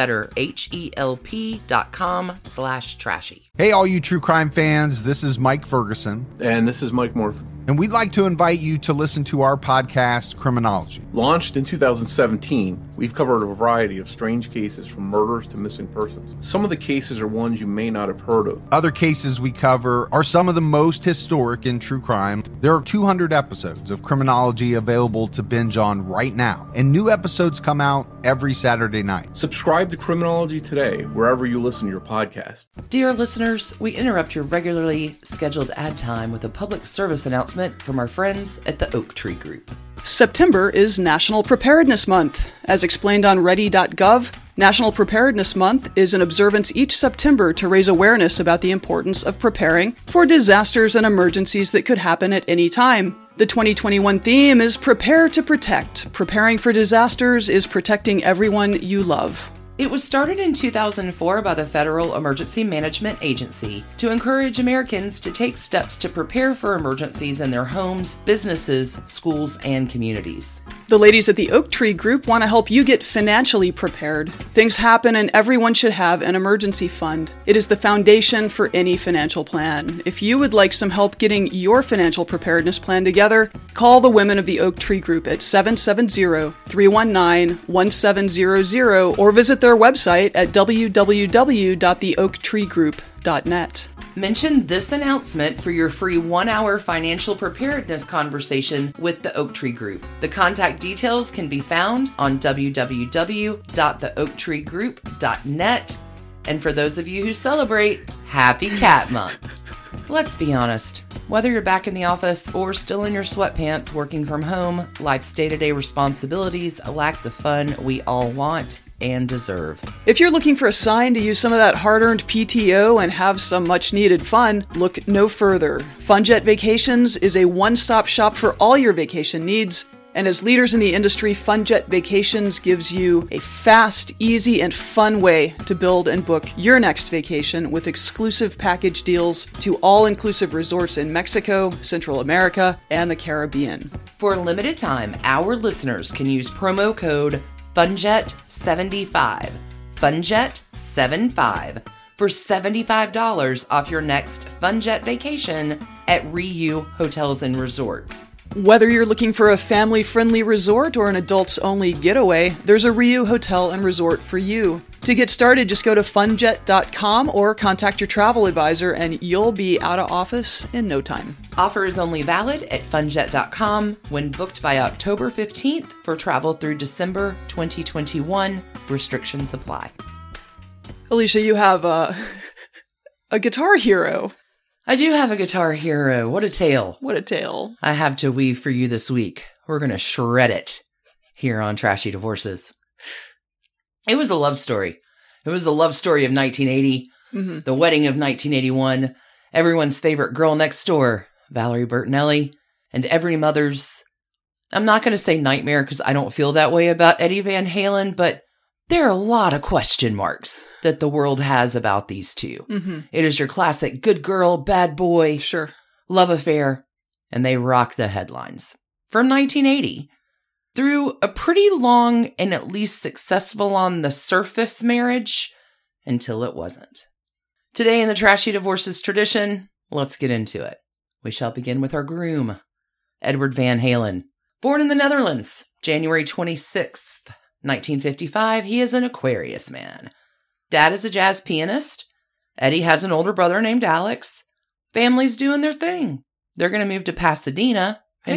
betterhelp.com/trashy. Hey, all you true crime fans, this is Mike Ferguson. And this is Mike Morphy. And we'd like to invite you to listen to our podcast, Criminology. Launched in 2017, we've covered a variety of strange cases from murders to missing persons. Some of the cases are ones you may not have heard of. Other cases we cover are some of the most historic in true crime. There are 200 episodes of Criminology available to binge on right now, and new episodes come out every Saturday night. Subscribe to Criminology today, wherever you listen to your podcast. Dear listeners, we interrupt your regularly scheduled ad time with a public service announcement from our friends at the Oak Tree Group. September is National Preparedness Month. As explained on ready.gov, National Preparedness Month is an observance each September to raise awareness about the importance of preparing for disasters and emergencies that could happen at any time. The 2021 theme is Prepare to Protect. Preparing for disasters is protecting everyone you love. It was started in 2004 by the Federal Emergency Management Agency to encourage Americans to take steps to prepare for emergencies in their homes, businesses, schools, and communities. The ladies at the Oak Tree Group want to help you get financially prepared. Things happen and everyone should have an emergency fund. It is the foundation for any financial plan. If you would like some help getting your financial preparedness plan together, call the women of the Oak Tree Group at 770-319-1700 or visit their website at www.theoaktreegroup.net. Mention this announcement for your free 1-hour financial preparedness conversation with the Oak Tree Group. The contact details can be found on www.theoaktreegroup.net. And for those of you who celebrate, Happy Cat Month. Let's be honest, whether you're back in the office or still in your sweatpants working from home, life's day-to-day responsibilities lack the fun we all want and deserve. If you're looking for a sign to use some of that hard-earned PTO and have some much-needed fun, look no further. FunJet Vacations is a one-stop shop for all your vacation needs. And as leaders in the industry, FunJet Vacations gives you a fast, easy, and fun way to build and book your next vacation with exclusive package deals to all-inclusive resorts in Mexico, Central America, and the Caribbean. For a limited time, our listeners can use promo code FUNJET75, FUNJET75, for $75 off your next FunJet vacation at Riu Hotels and Resorts. Whether you're looking for a family-friendly resort or an adults-only getaway, there's a Riu Hotel and Resort for you. To get started, just go to funjet.com or contact your travel advisor and you'll be out of office in no time. Offer is only valid at funjet.com when booked by October 15th for travel through December 2021. Restrictions apply. Alicia, you have a guitar hero. I do have a guitar hero. What a tale. What a tale. I have to weave for you this week. We're going to shred it here on Trashy Divorces. It was a love story. It was the love story of 1980, the wedding of 1981, everyone's favorite girl next door, Valerie Bertinelli, and every mother's, I'm not going to say nightmare because I don't feel that way about Eddie Van Halen, but there are a lot of question marks that the world has about these two. It is your classic good girl, bad boy, love affair, and they rock the headlines. From 1980, through a pretty long and at least successful on the surface marriage, until it wasn't. Today in the Trashy Divorces tradition, let's get into it. We shall begin with our groom, Edward Van Halen. Born in the Netherlands, January 26th, 1955, he is an Aquarius man. Dad is a jazz pianist. Eddie has an older brother named Alex. Family's doing their thing. They're going to move to Pasadena in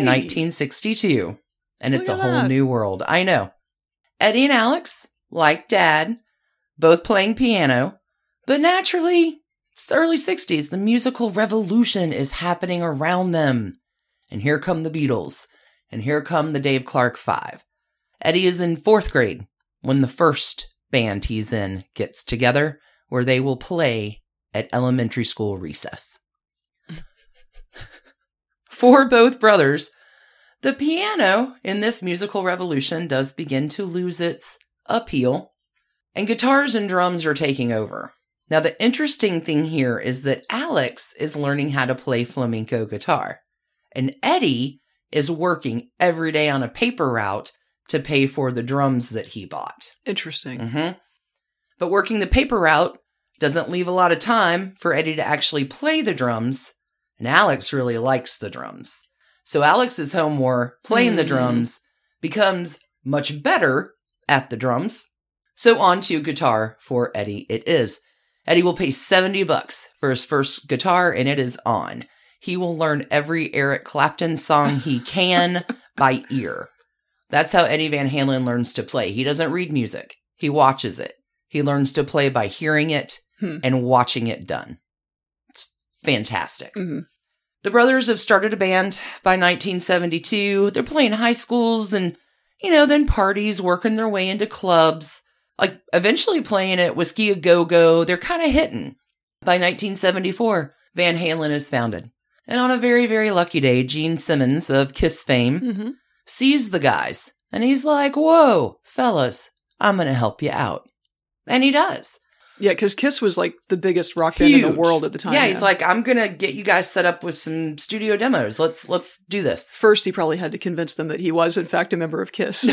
1962. And it's a whole new world. I know. Eddie and Alex, like Dad, both playing piano. But naturally, it's the early 60s. The musical revolution is happening around them. And here come the Beatles. And here come the Dave Clark Five. Eddie is in 4th grade when the first band he's in gets together, where they will play at elementary school recess. For both brothers, The piano in this musical revolution does begin to lose its appeal, and guitars and drums are taking over. Now, the interesting thing here is that Alex is learning how to play flamenco guitar, and Eddie is working every day on a paper route to pay for the drums that he bought. Interesting. But working the paper route doesn't leave a lot of time for Eddie to actually play the drums, and Alex really likes the drums. So Alex is home more playing the drums, becomes much better at the drums. So on to guitar for Eddie it is. Eddie will pay $70 for his first guitar, and it is on. He will learn every Eric Clapton song he can by ear. That's how Eddie Van Halen learns to play. He doesn't read music. He watches it. He learns to play by hearing it and watching it done. It's fantastic. The brothers have started a band by 1972. They're playing high schools and, then parties, working their way into clubs, like eventually playing at Whiskey A Go-Go. They're kind of hitting. By 1974, Van Halen is founded. And on a very, very lucky day, Gene Simmons of Kiss fame sees the guys. And he's like, whoa, fellas, I'm going to help you out. And he does. Yeah, because Kiss was like the biggest rock band in the world at the time. Yeah, he's like, I'm going to get you guys set up with some studio demos. Let's do this. First, he probably had to convince them that he was, in fact, a member of Kiss.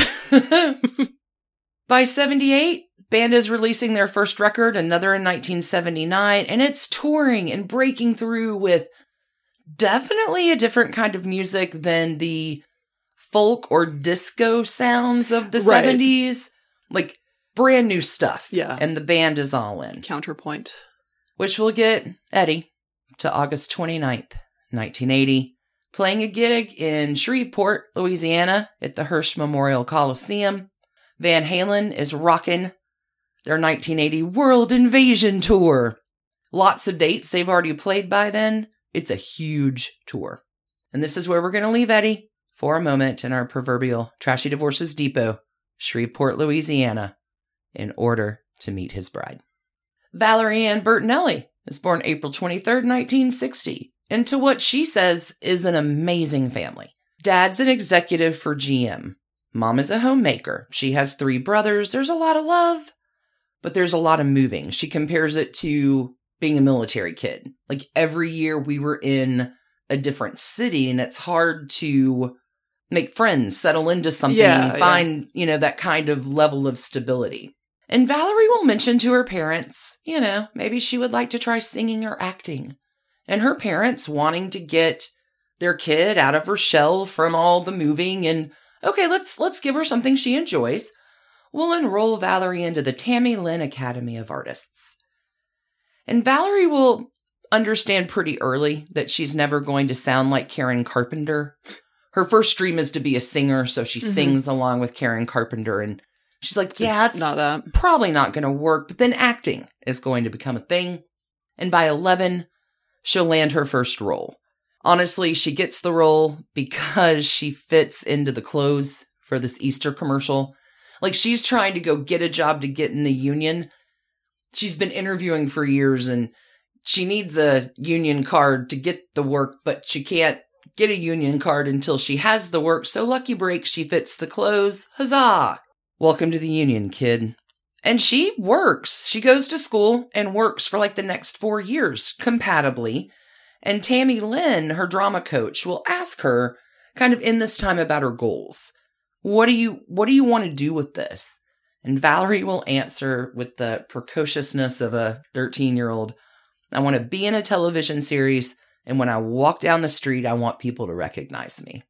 By 78, band is releasing their first record, another in 1979, and it's touring and breaking through with definitely a different kind of music than the folk or disco sounds of the 70s. Like, brand new stuff. Yeah. And the band is all in. Counterpoint. Which will get Eddie to August 29th, 1980, playing a gig in Shreveport, Louisiana at the Hirsch Memorial Coliseum. Van Halen is rocking their 1980 World Invasion Tour. Lots of dates they've already played by then. It's a huge tour. And this is where we're going to leave Eddie for a moment in our proverbial Trashy Divorces Depot, Shreveport, Louisiana, in order to meet his bride. Valerie Ann Bertinelli is born April 23rd, 1960, into what she says is an amazing family. Dad's an executive for GM. Mom is a homemaker. She has 3 brothers. There's a lot of love, but there's a lot of moving. She compares it to being a military kid. Like every year we were in a different city, and it's hard to make friends, settle into something, find, that kind of level of stability. And Valerie will mention to her parents, maybe she would like to try singing or acting. And her parents wanting to get their kid out of her shell from all the moving and, okay, let's give her something she enjoys. We'll enroll Valerie into the Tammy Lynn Academy of Artists. And Valerie will understand pretty early that she's never going to sound like Karen Carpenter. Her first dream is to be a singer, so she sings along with Karen Carpenter, and she's like, yeah, it's not that. Probably not going to work, but then acting is going to become a thing. And by 11, she'll land her first role. Honestly, she gets the role because she fits into the clothes for this Easter commercial. Like, she's trying to go get a job to get in the union. She's been interviewing for years, and she needs a union card to get the work, but she can't get a union card until she has the work. So lucky break, she fits the clothes. Huzzah! Welcome to the union, kid. And she works. She goes to school and works for like the next 4 years, compatibly. And Tammy Lynn, her drama coach, will ask her kind of in this time about her goals. What do you want to do with this? And Valerie will answer with the precociousness of a 13-year-old. I want to be in a television series, and when I walk down the street, I want people to recognize me.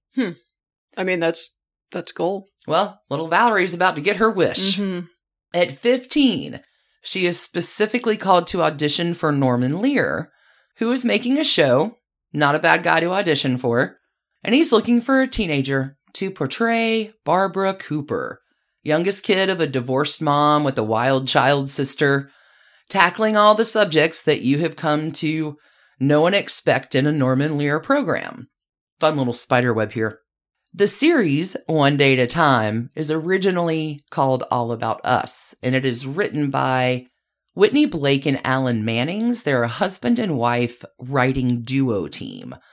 I mean, that's goal. Well, little Valerie's about to get her wish. At 15, she is specifically called to audition for Norman Lear, who is making a show, not a bad guy to audition for, and he's looking for a teenager to portray Barbara Cooper, youngest kid of a divorced mom with a wild child sister, tackling all the subjects that you have come to know and expect in a Norman Lear program. Fun little spiderweb here. The series, One Day at a Time, is originally called All About Us, and it is written by Whitney Blake and Alan Mannings. They're a husband and wife writing duo team.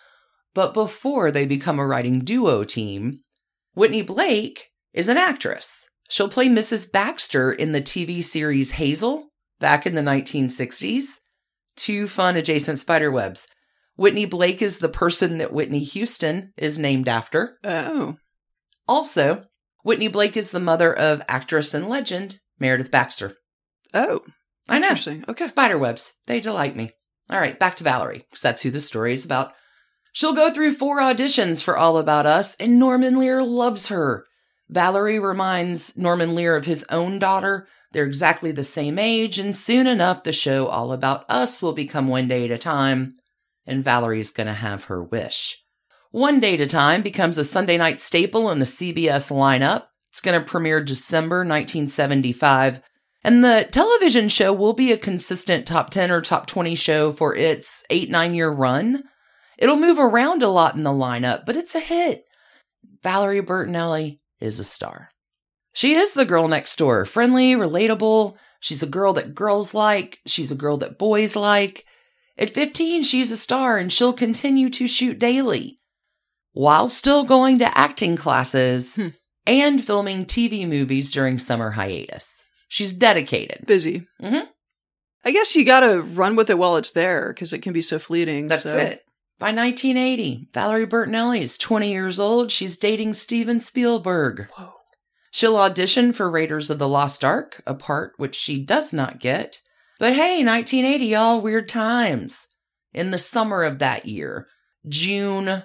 But before they become a writing duo team, Whitney Blake is an actress. She'll play Mrs. Baxter in the TV series Hazel back in the 1960s. Two fun adjacent spiderwebs. Whitney Blake is the person that Whitney Houston is named after. Oh. Also, Whitney Blake is the mother of actress and legend Meredith Baxter. Oh. I know. Interesting. Okay. Spiderwebs. They delight me. All right, back to Valerie, because that's who the story is about. She'll go through 4 auditions for All About Us, and Norman Lear loves her. Valerie reminds Norman Lear of his own daughter. They're exactly the same age, and soon enough, the show All About Us will become One Day at a Time, and Valerie's going to have her wish. One Day at a Time becomes a Sunday night staple in the CBS lineup. It's going to premiere December 1975, and the television show will be a consistent top 10 or top 20 show for its 8-9 year run. It'll move around a lot in the lineup, but it's a hit. Valerie Bertinelli is a star. She is the girl next door, friendly, relatable. She's a girl that girls like. She's a girl that boys like. At 15, she's a star, and she'll continue to shoot daily while still going to acting classes and filming TV movies during summer hiatus. She's dedicated. Busy. Mm-hmm. I guess you gotta run with it while it's there, because it can be so fleeting. That's it. By 1980, Valerie Bertinelli is 20 years old. She's dating Steven Spielberg. Whoa. She'll audition for Raiders of the Lost Ark, a part which she does not get. But hey, 1980, y'all, weird times. In the summer of that year, June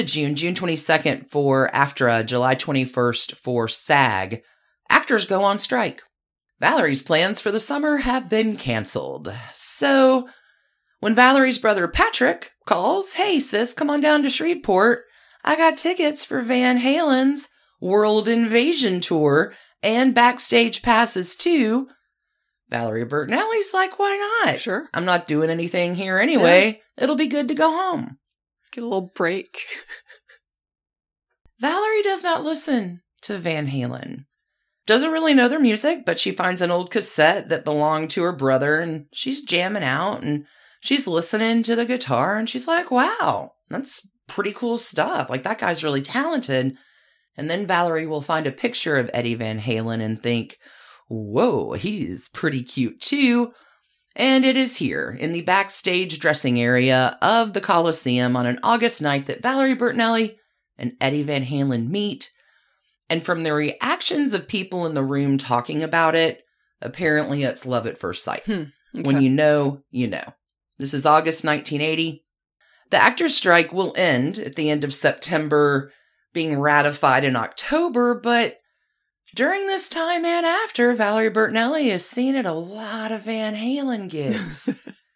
22nd for AFTRA, July 21st for SAG, actors go on strike. Valerie's plans for the summer have been canceled. So when Valerie's brother Patrick calls, hey sis, come on down to Shreveport. I got tickets for Van Halen's World Invasion Tour and backstage passes too. Valerie Bertinelli's like, why not? Sure. I'm not doing anything here anyway. Yeah. It'll be good to go home. Get a little break. Valerie does not listen to Van Halen. Doesn't really know their music, but she finds an old cassette that belonged to her brother, and she's jamming out, and she's listening to the guitar, and she's like, wow, that's pretty cool stuff. Like, that guy's really talented. And then Valerie will find a picture of Eddie Van Halen and think, whoa, he's pretty cute too. And it is here, in the backstage dressing area of the Coliseum on an August night that Valerie Bertinelli and Eddie Van Halen meet. And from the reactions of people in the room talking about it, apparently it's love at first sight. Okay. When you know, you know. This is August 1980. The actors' strike will end at the end of September, being ratified in October, but during this time and after, Valerie Bertinelli is seen at a lot of Van Halen gigs.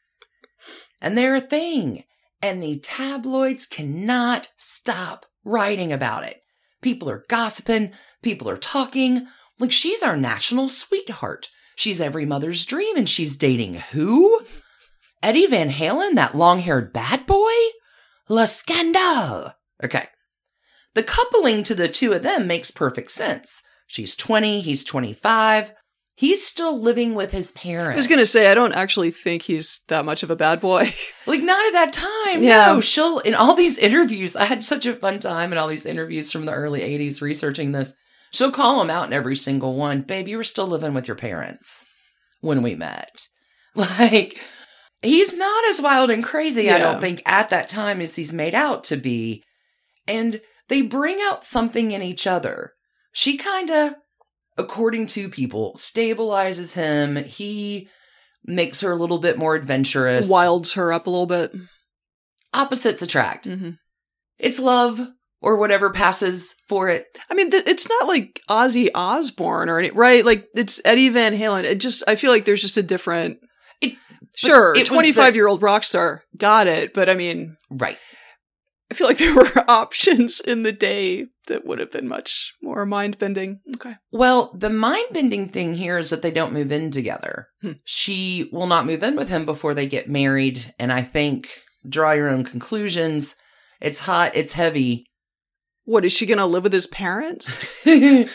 And they're a thing. And the tabloids cannot stop writing about it. People are gossiping. People are talking. Like, she's our national sweetheart. She's every mother's dream, and she's dating who? Eddie Van Halen, that long-haired bad boy? Le Scandale. Okay. The coupling to the two of them makes perfect sense. She's 20, he's 25. He's still living with his parents. I was going to say, I don't actually think he's that much of a bad boy. Like, not at that time. Yeah. No, she'll, in all these interviews, I had such a fun time in all these interviews from the early 80s researching this. She'll call him out in every single one. Babe, you were still living with your parents when we met. Like, he's not as wild and crazy, I don't think, at that time as he's made out to be. And they bring out something in each other. She kind of, according to people, stabilizes him. He makes her a little bit more adventurous. Wilds her up a little bit. Opposites attract. Mm-hmm. It's love or whatever passes for it. I mean, it's not like Ozzy Osbourne or anything, right? Like, it's Eddie Van Halen. I feel like there's just a different... Sure, 25-year-old rock star. Got it. But I mean... Right. I feel like there were options in the day that would have been much more mind-bending. Okay. Well, the mind-bending thing here is that they don't move in together. She will not move in with him before they get married. And I think, draw your own conclusions. It's hot. It's heavy. What, is she going to live with his parents? They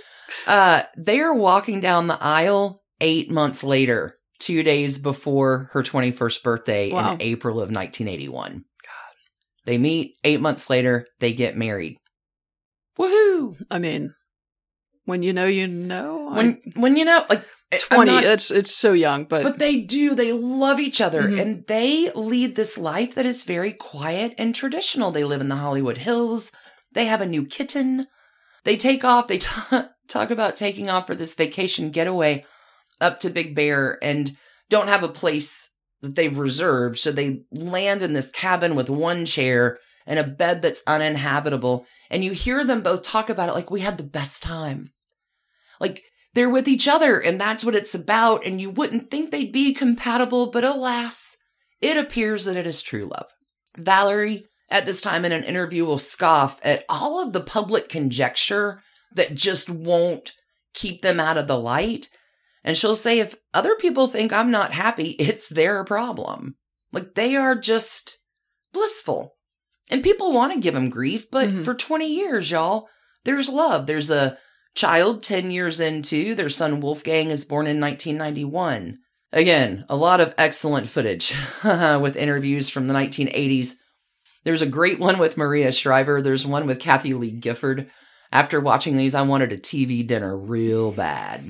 are walking down the aisle 8 months later, 2 days before her 21st birthday in April of 1981. They meet, 8 months later, they get married. Woohoo! I mean, when you know, you know. When you know, like 20, it's so young, but they do. They love each other, Mm-hmm. and they lead this life that is very quiet and traditional. They live in the Hollywood Hills. They have a new kitten. They take off. They talk about taking off for this vacation getaway up to Big Bear and don't have a place that they've reserved. So they land in this cabin with one chair and a bed that's uninhabitable. And you hear them both talk about it like, we had the best time. Like, they're with each other, and that's what it's about. And you wouldn't think they'd be compatible, but alas, it appears that it is true love. Valerie, at this time in an interview, will scoff at all of the public conjecture that just won't keep them out of the light. And she'll say, if other people think I'm not happy, it's their problem. Like, they are just blissful. And people want to give them grief, but for 20 years, y'all, there's love. There's a child 10 years into. Their son Wolfgang is born in 1991. Again, a lot of excellent footage with interviews from the 1980s. There's a great one with Maria Shriver. There's one with Kathy Lee Gifford. After watching these, I wanted a TV dinner real bad.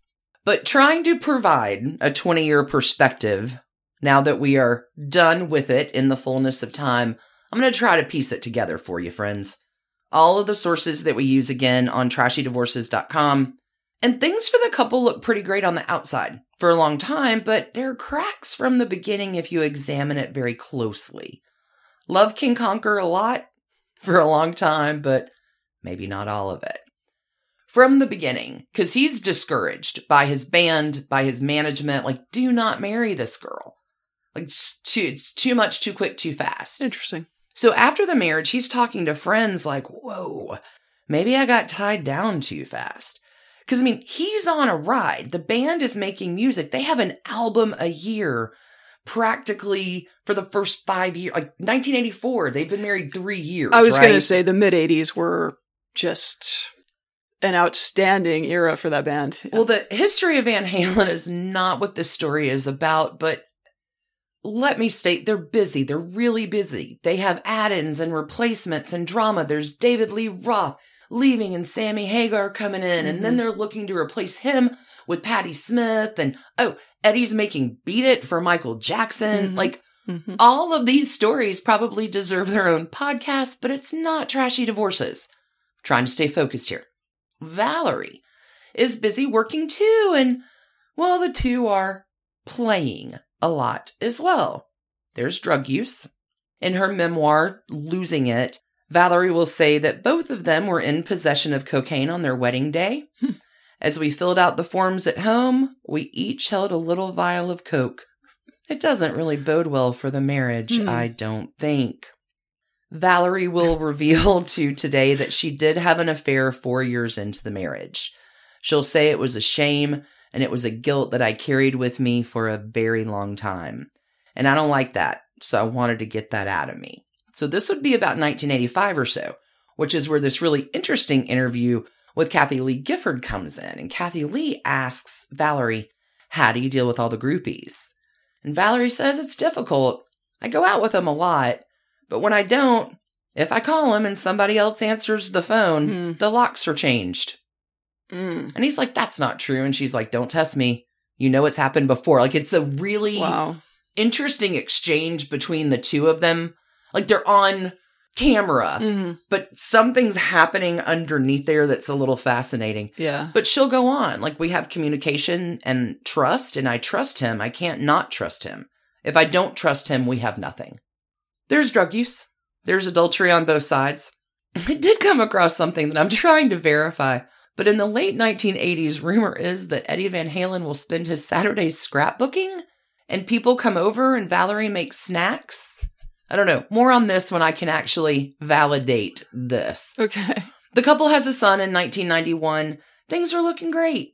But trying to provide a 20-year perspective, now that we are done with it in the fullness of time, I'm going to try to piece it together for you, friends. All of the sources that we use again on trashydivorces.com. And things for the couple look pretty great on the outside for a long time, but there are cracks from the beginning if you examine it very closely. Love can conquer a lot for a long time, but maybe not all of it. From the beginning, because he's discouraged by his band, by his management, like, do not marry this girl. Like, it's too much, too quick, too fast. Interesting. So after the marriage, he's talking to friends like, whoa, maybe I got tied down too fast. Because, I mean, he's on a ride. The band is making music. They have an album a year practically for the first 5 years. Like 1984, they've been married 3 years. I was right? going to say the mid-'80s were just an outstanding era for that band. Yeah. Well, the history of Van Halen is not what this story is about, but let me state, they're busy. They're really busy. They have add-ins and replacements and drama. There's David Lee Roth leaving and Sammy Hagar coming in, and then they're looking to replace him with Patti Smith, and Eddie's making Beat It for Michael Jackson. Like, all of these stories probably deserve their own podcast, but it's not Trashy Divorces. I'm trying to stay focused here. Valerie is busy working too, and, well, the two are playing a lot as well. There's drug use. In her memoir, Losing It, Valerie will say that both of them were in possession of cocaine on their wedding day. As we filled out the forms at home, we each held a little vial of coke. It doesn't really bode well for the marriage, I don't think. Valerie will reveal to Today that she did have an affair 4 years into the marriage. She'll say it was a shame and it was a guilt that I carried with me for a very long time. And I don't like that, so I wanted to get that out of me. So this would be about 1985 or so, which is where this really interesting interview with Kathy Lee Gifford comes in. And Kathy Lee asks Valerie, how do you deal with all the groupies? And Valerie says, it's difficult. I go out with them a lot, but when I don't, if I call them and somebody else answers the phone, the locks are changed. And he's like, that's not true. And she's like, don't test me. You know it's happened before. Like, it's a really interesting exchange between the two of them. Like, they're on camera, but something's happening underneath there that's a little fascinating. Yeah. But she'll go on. Like, we have communication and trust, and I trust him. I can't not trust him. If I don't trust him, we have nothing. There's drug use. There's adultery on both sides. I did come across something that I'm trying to verify. But in the late 1980s, rumor is that Eddie Van Halen will spend his Saturdays scrapbooking, and people come over and Valerie makes snacks. I don't know. More on this when I can actually validate this. Okay. The couple has a son in 1991. Things are looking great.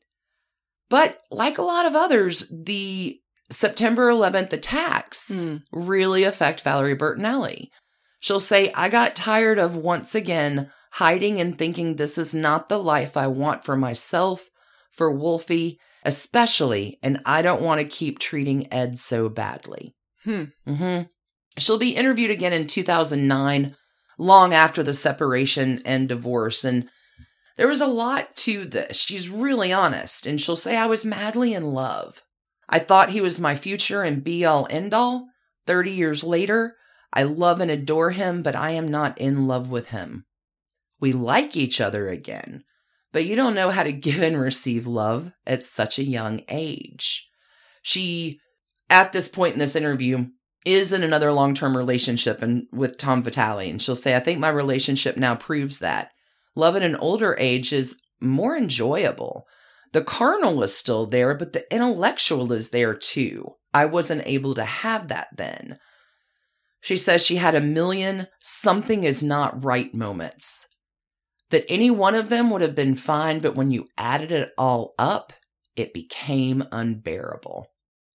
But like a lot of others, the September 11th attacks really affect Valerie Bertinelli. She'll say, I got tired of once again hiding and thinking this is not the life I want for myself, for Wolfie, especially, and I don't want to keep treating Ed so badly. She'll be interviewed again in 2009, long after the separation and divorce. And there was a lot to this. She's really honest. And she'll say, I was madly in love. I thought he was my future and be-all, end-all. 30 years later, I love and adore him, but I am not in love with him. We like each other again, but you don't know how to give and receive love at such a young age. She, at this point in this interview, is in another long-term relationship with Tom Vitale. And she'll say, I think my relationship now proves that. Love at an older age is more enjoyable. The carnal is still there, but the intellectual is there too. I wasn't able to have that then. She says she had a million something is not right moments. That any one of them would have been fine, but when you added it all up, it became unbearable.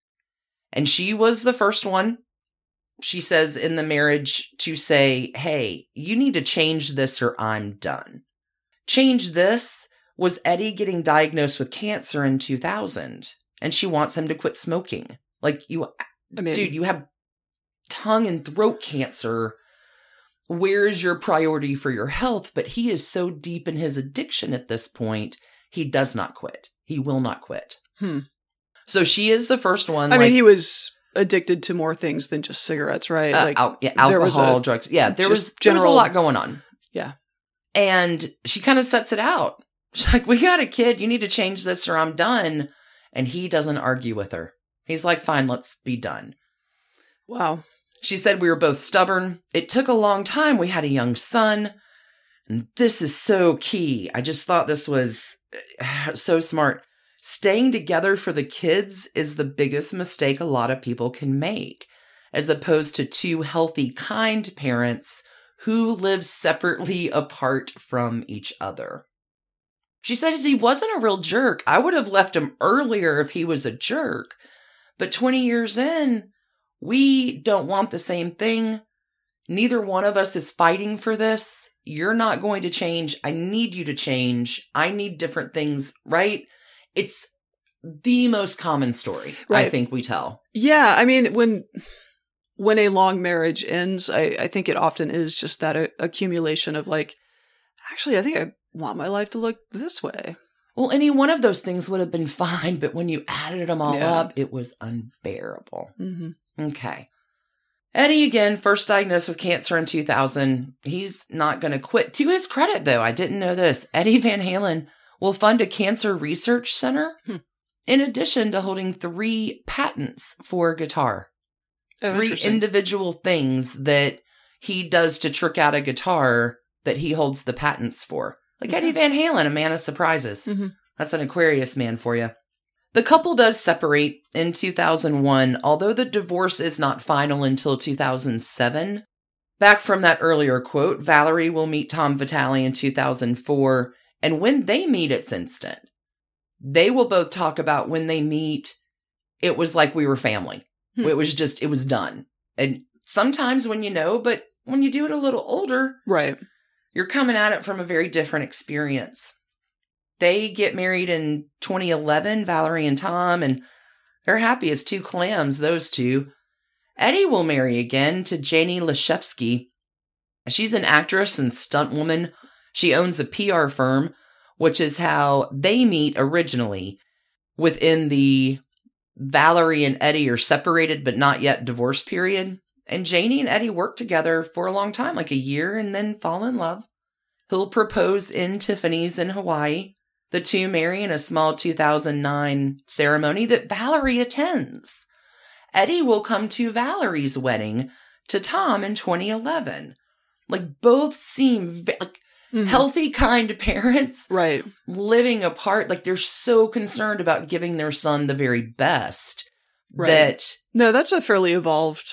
And she was the first one, she says, in the marriage to say, hey, you need to change this or I'm done. Change this was Eddie getting diagnosed with cancer in 2000, and she wants him to quit smoking. Like, dude, you have tongue and throat cancer. Where is your priority for your health? But he is so deep in his addiction at this point, he does not quit. He will not quit. So she is the first one. I mean, he was addicted to more things than just cigarettes, right? Alcohol, drugs. Yeah, there was a lot going on. Yeah. And she kind of sets it out. She's like, we got a kid. You need to change this or I'm done. And he doesn't argue with her. He's like, fine, let's be done. Wow. She said we were both stubborn. It took a long time. We had a young son. And this is so key. I just thought this was so smart. Staying together for the kids is the biggest mistake a lot of people can make, as opposed to two healthy, kind parents who live separately apart from each other. She says he wasn't a real jerk. I would have left him earlier if he was a jerk. But 20 years in, we don't want the same thing. Neither one of us is fighting for this. You're not going to change. I need you to change. I need different things, right? It's the most common story, right. I think we tell. Yeah, I mean, when a long marriage ends, I think it often is just that accumulation of like, actually, I think I want my life to look this way. Well, any one of those things would have been fine, but when you added them all up, it was unbearable. Mm-hmm. Okay. Eddie, again, first diagnosed with cancer in 2000. He's not going to quit. To his credit, though, I didn't know this. Eddie Van Halen will fund a cancer research center in addition to holding 3 patents for guitar. 3 individual things that he does to trick out a guitar that he holds the patents for. Like Eddie Van Halen, a man of surprises. Mm-hmm. That's an Aquarius man for you. The couple does separate in 2001, although the divorce is not final until 2007. Back from that earlier quote, Valerie will meet Tom Vitale in 2004, and when they meet, it's instant. They will both talk about when they meet, it was like we were family. It was done. And sometimes when you know, but when you do it a little older, right, you're coming at it from a very different experience. They get married in 2011, Valerie and Tom, and they're happy as 2 clams, those two. Eddie will marry again to Janie Leshefsky. She's an actress and stunt woman. She owns a PR firm, which is how they meet originally. Within the Valerie and Eddie are separated but not yet divorced period. And Janie and Eddie work together for a long time, like a year, and then fall in love. He'll propose in Tiffany's in Hawaii. The two marry in a small 2009 ceremony that Valerie attends. Eddie will come to Valerie's wedding to Tom in 2011. Like, both seem like healthy, kind parents. Right. Living apart. Like, they're so concerned about giving their son the very best. Right. That... No, that's a fairly evolved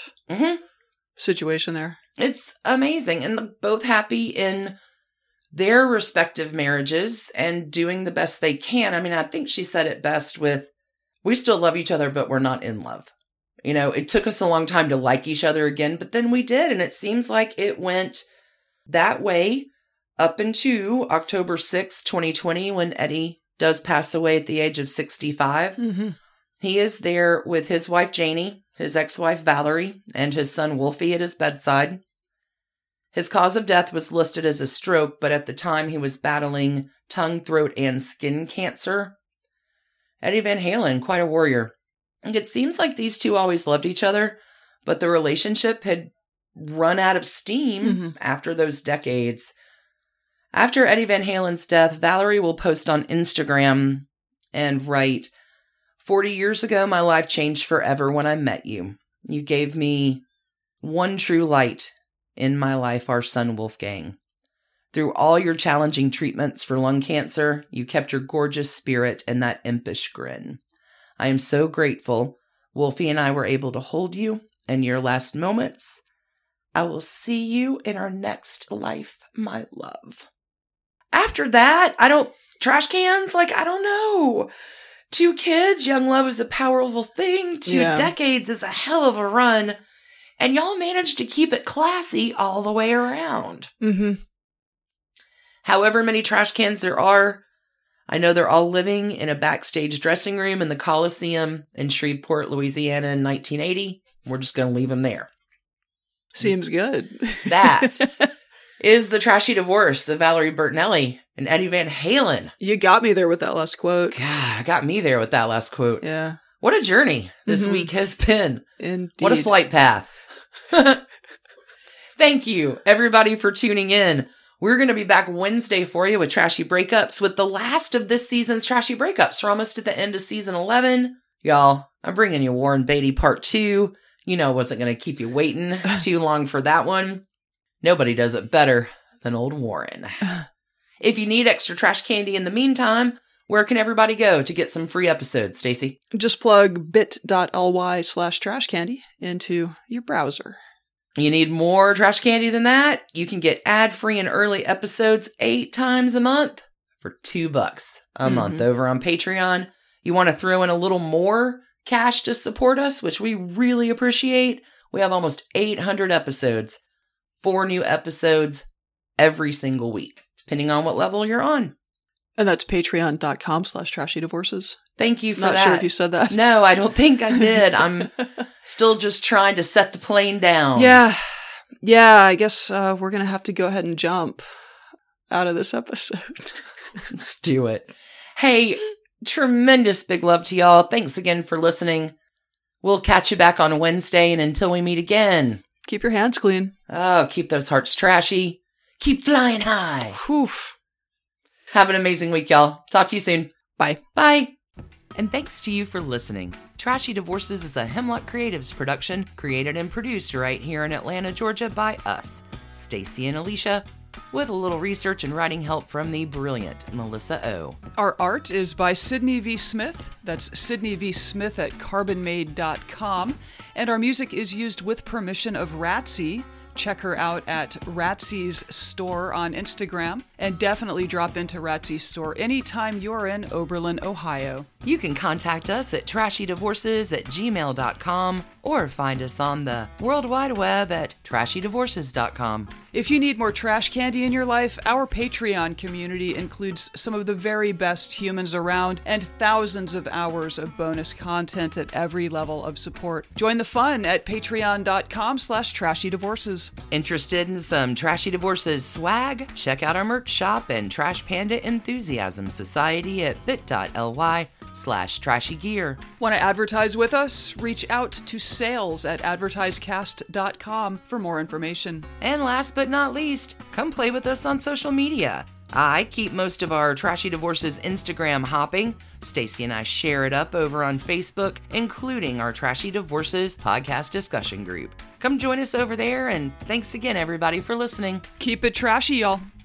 situation there. It's amazing. And they're both happy in their respective marriages and doing the best they can. I mean, I think she said it best with, we still love each other, but we're not in love. You know, it took us a long time to like each other again, but then we did. And it seems like it went that way up into October 6, 2020, when Eddie does pass away at the age of 65. Mm-hmm. He is there with his wife, Janie, his ex-wife Valerie, and his son Wolfie at his bedside. His cause of death was listed as a stroke, but at the time he was battling tongue, throat, and skin cancer. Eddie Van Halen, quite a warrior. And it seems like these two always loved each other, but the relationship had run out of steam after those decades. After Eddie Van Halen's death, Valerie will post on Instagram and write, 40 years ago, my life changed forever when I met you. You gave me one true light in my life, our son Wolfgang. Through all your challenging treatments for lung cancer, you kept your gorgeous spirit and that impish grin. I am so grateful Wolfie and I were able to hold you in your last moments. I will see you in our next life, my love. After that, trash cans? I don't know. 2 kids, young love is a powerful thing. 2 decades is a hell of a run. And y'all managed to keep it classy all the way around. However many trash cans there are, I know they're all living in a backstage dressing room in the Coliseum in Shreveport, Louisiana in 1980. We're just going to leave them there. Seems good. That is the trashy divorce of Valerie Bertinelli and Eddie Van Halen. You got me there with that last quote. God, got me there with that last quote. Yeah. What a journey this week has been. Indeed. What a flight path. Thank you, everybody, for tuning in. We're going to be back Wednesday for you with Trashy Breakups, with the last of this season's Trashy Breakups. We're almost at the end of season 11. Y'all, I'm bringing you Warren Beatty Part 2. You know I wasn't going to keep you waiting too long for that one. Nobody does it better than old Warren. If you need extra trash candy in the meantime, where can everybody go to get some free episodes, Stacey? Just plug bit.ly/trashcandy into your browser. You need more trash candy than that? You can get ad-free and early episodes 8 times a month for $2 a month over on Patreon. You want to throw in a little more cash to support us, which we really appreciate. We have almost 800 episodes, 4 new episodes every single week, depending on what level you're on. And that's patreon.com/trashydivorces. Thank you for that. Not sure if you said that. No, I don't think I did. I'm still just trying to set the plane down. Yeah, I guess we're going to have to go ahead and jump out of this episode. Let's do it. Hey, tremendous big love to y'all. Thanks again for listening. We'll catch you back on Wednesday, and until we meet again, keep your hands clean. Oh, keep those hearts trashy. Keep flying high. Whew. Have an amazing week, y'all. Talk to you soon. Bye. Bye. And thanks to you for listening. Trashy Divorces is a Hemlock Creatives production, created and produced right here in Atlanta, Georgia by us, Stacey and Alicia, with a little research and writing help from the brilliant Melissa O. Our art is by Sydney V. Smith. That's Sydney V. Smith at carbonmade.com. And our music is used with permission of Ratsy. Check her out at Ratsy's store on Instagram, and definitely drop into Ratsy's store anytime you're in Oberlin, Ohio. You can contact us at trashydivorces@gmail.com or find us on the World Wide Web at trashydivorces.com. If you need more trash candy in your life, our Patreon community includes some of the very best humans around and thousands of hours of bonus content at every level of support. Join the fun at patreon.com/trashydivorces. Interested in some Trashy Divorces swag? Check out our merch shop and Trash Panda Enthusiasm Society at bit.ly/trashygear. Want to advertise with us? Reach out to sales@advertisecast.com for more information. And last but not least, come play with us on social media. I keep most of our Trashy Divorces Instagram hopping. Stacey and I share it up over on Facebook, including our Trashy Divorces podcast discussion group. Come join us over there, and thanks again, everybody, for listening. Keep it trashy, y'all.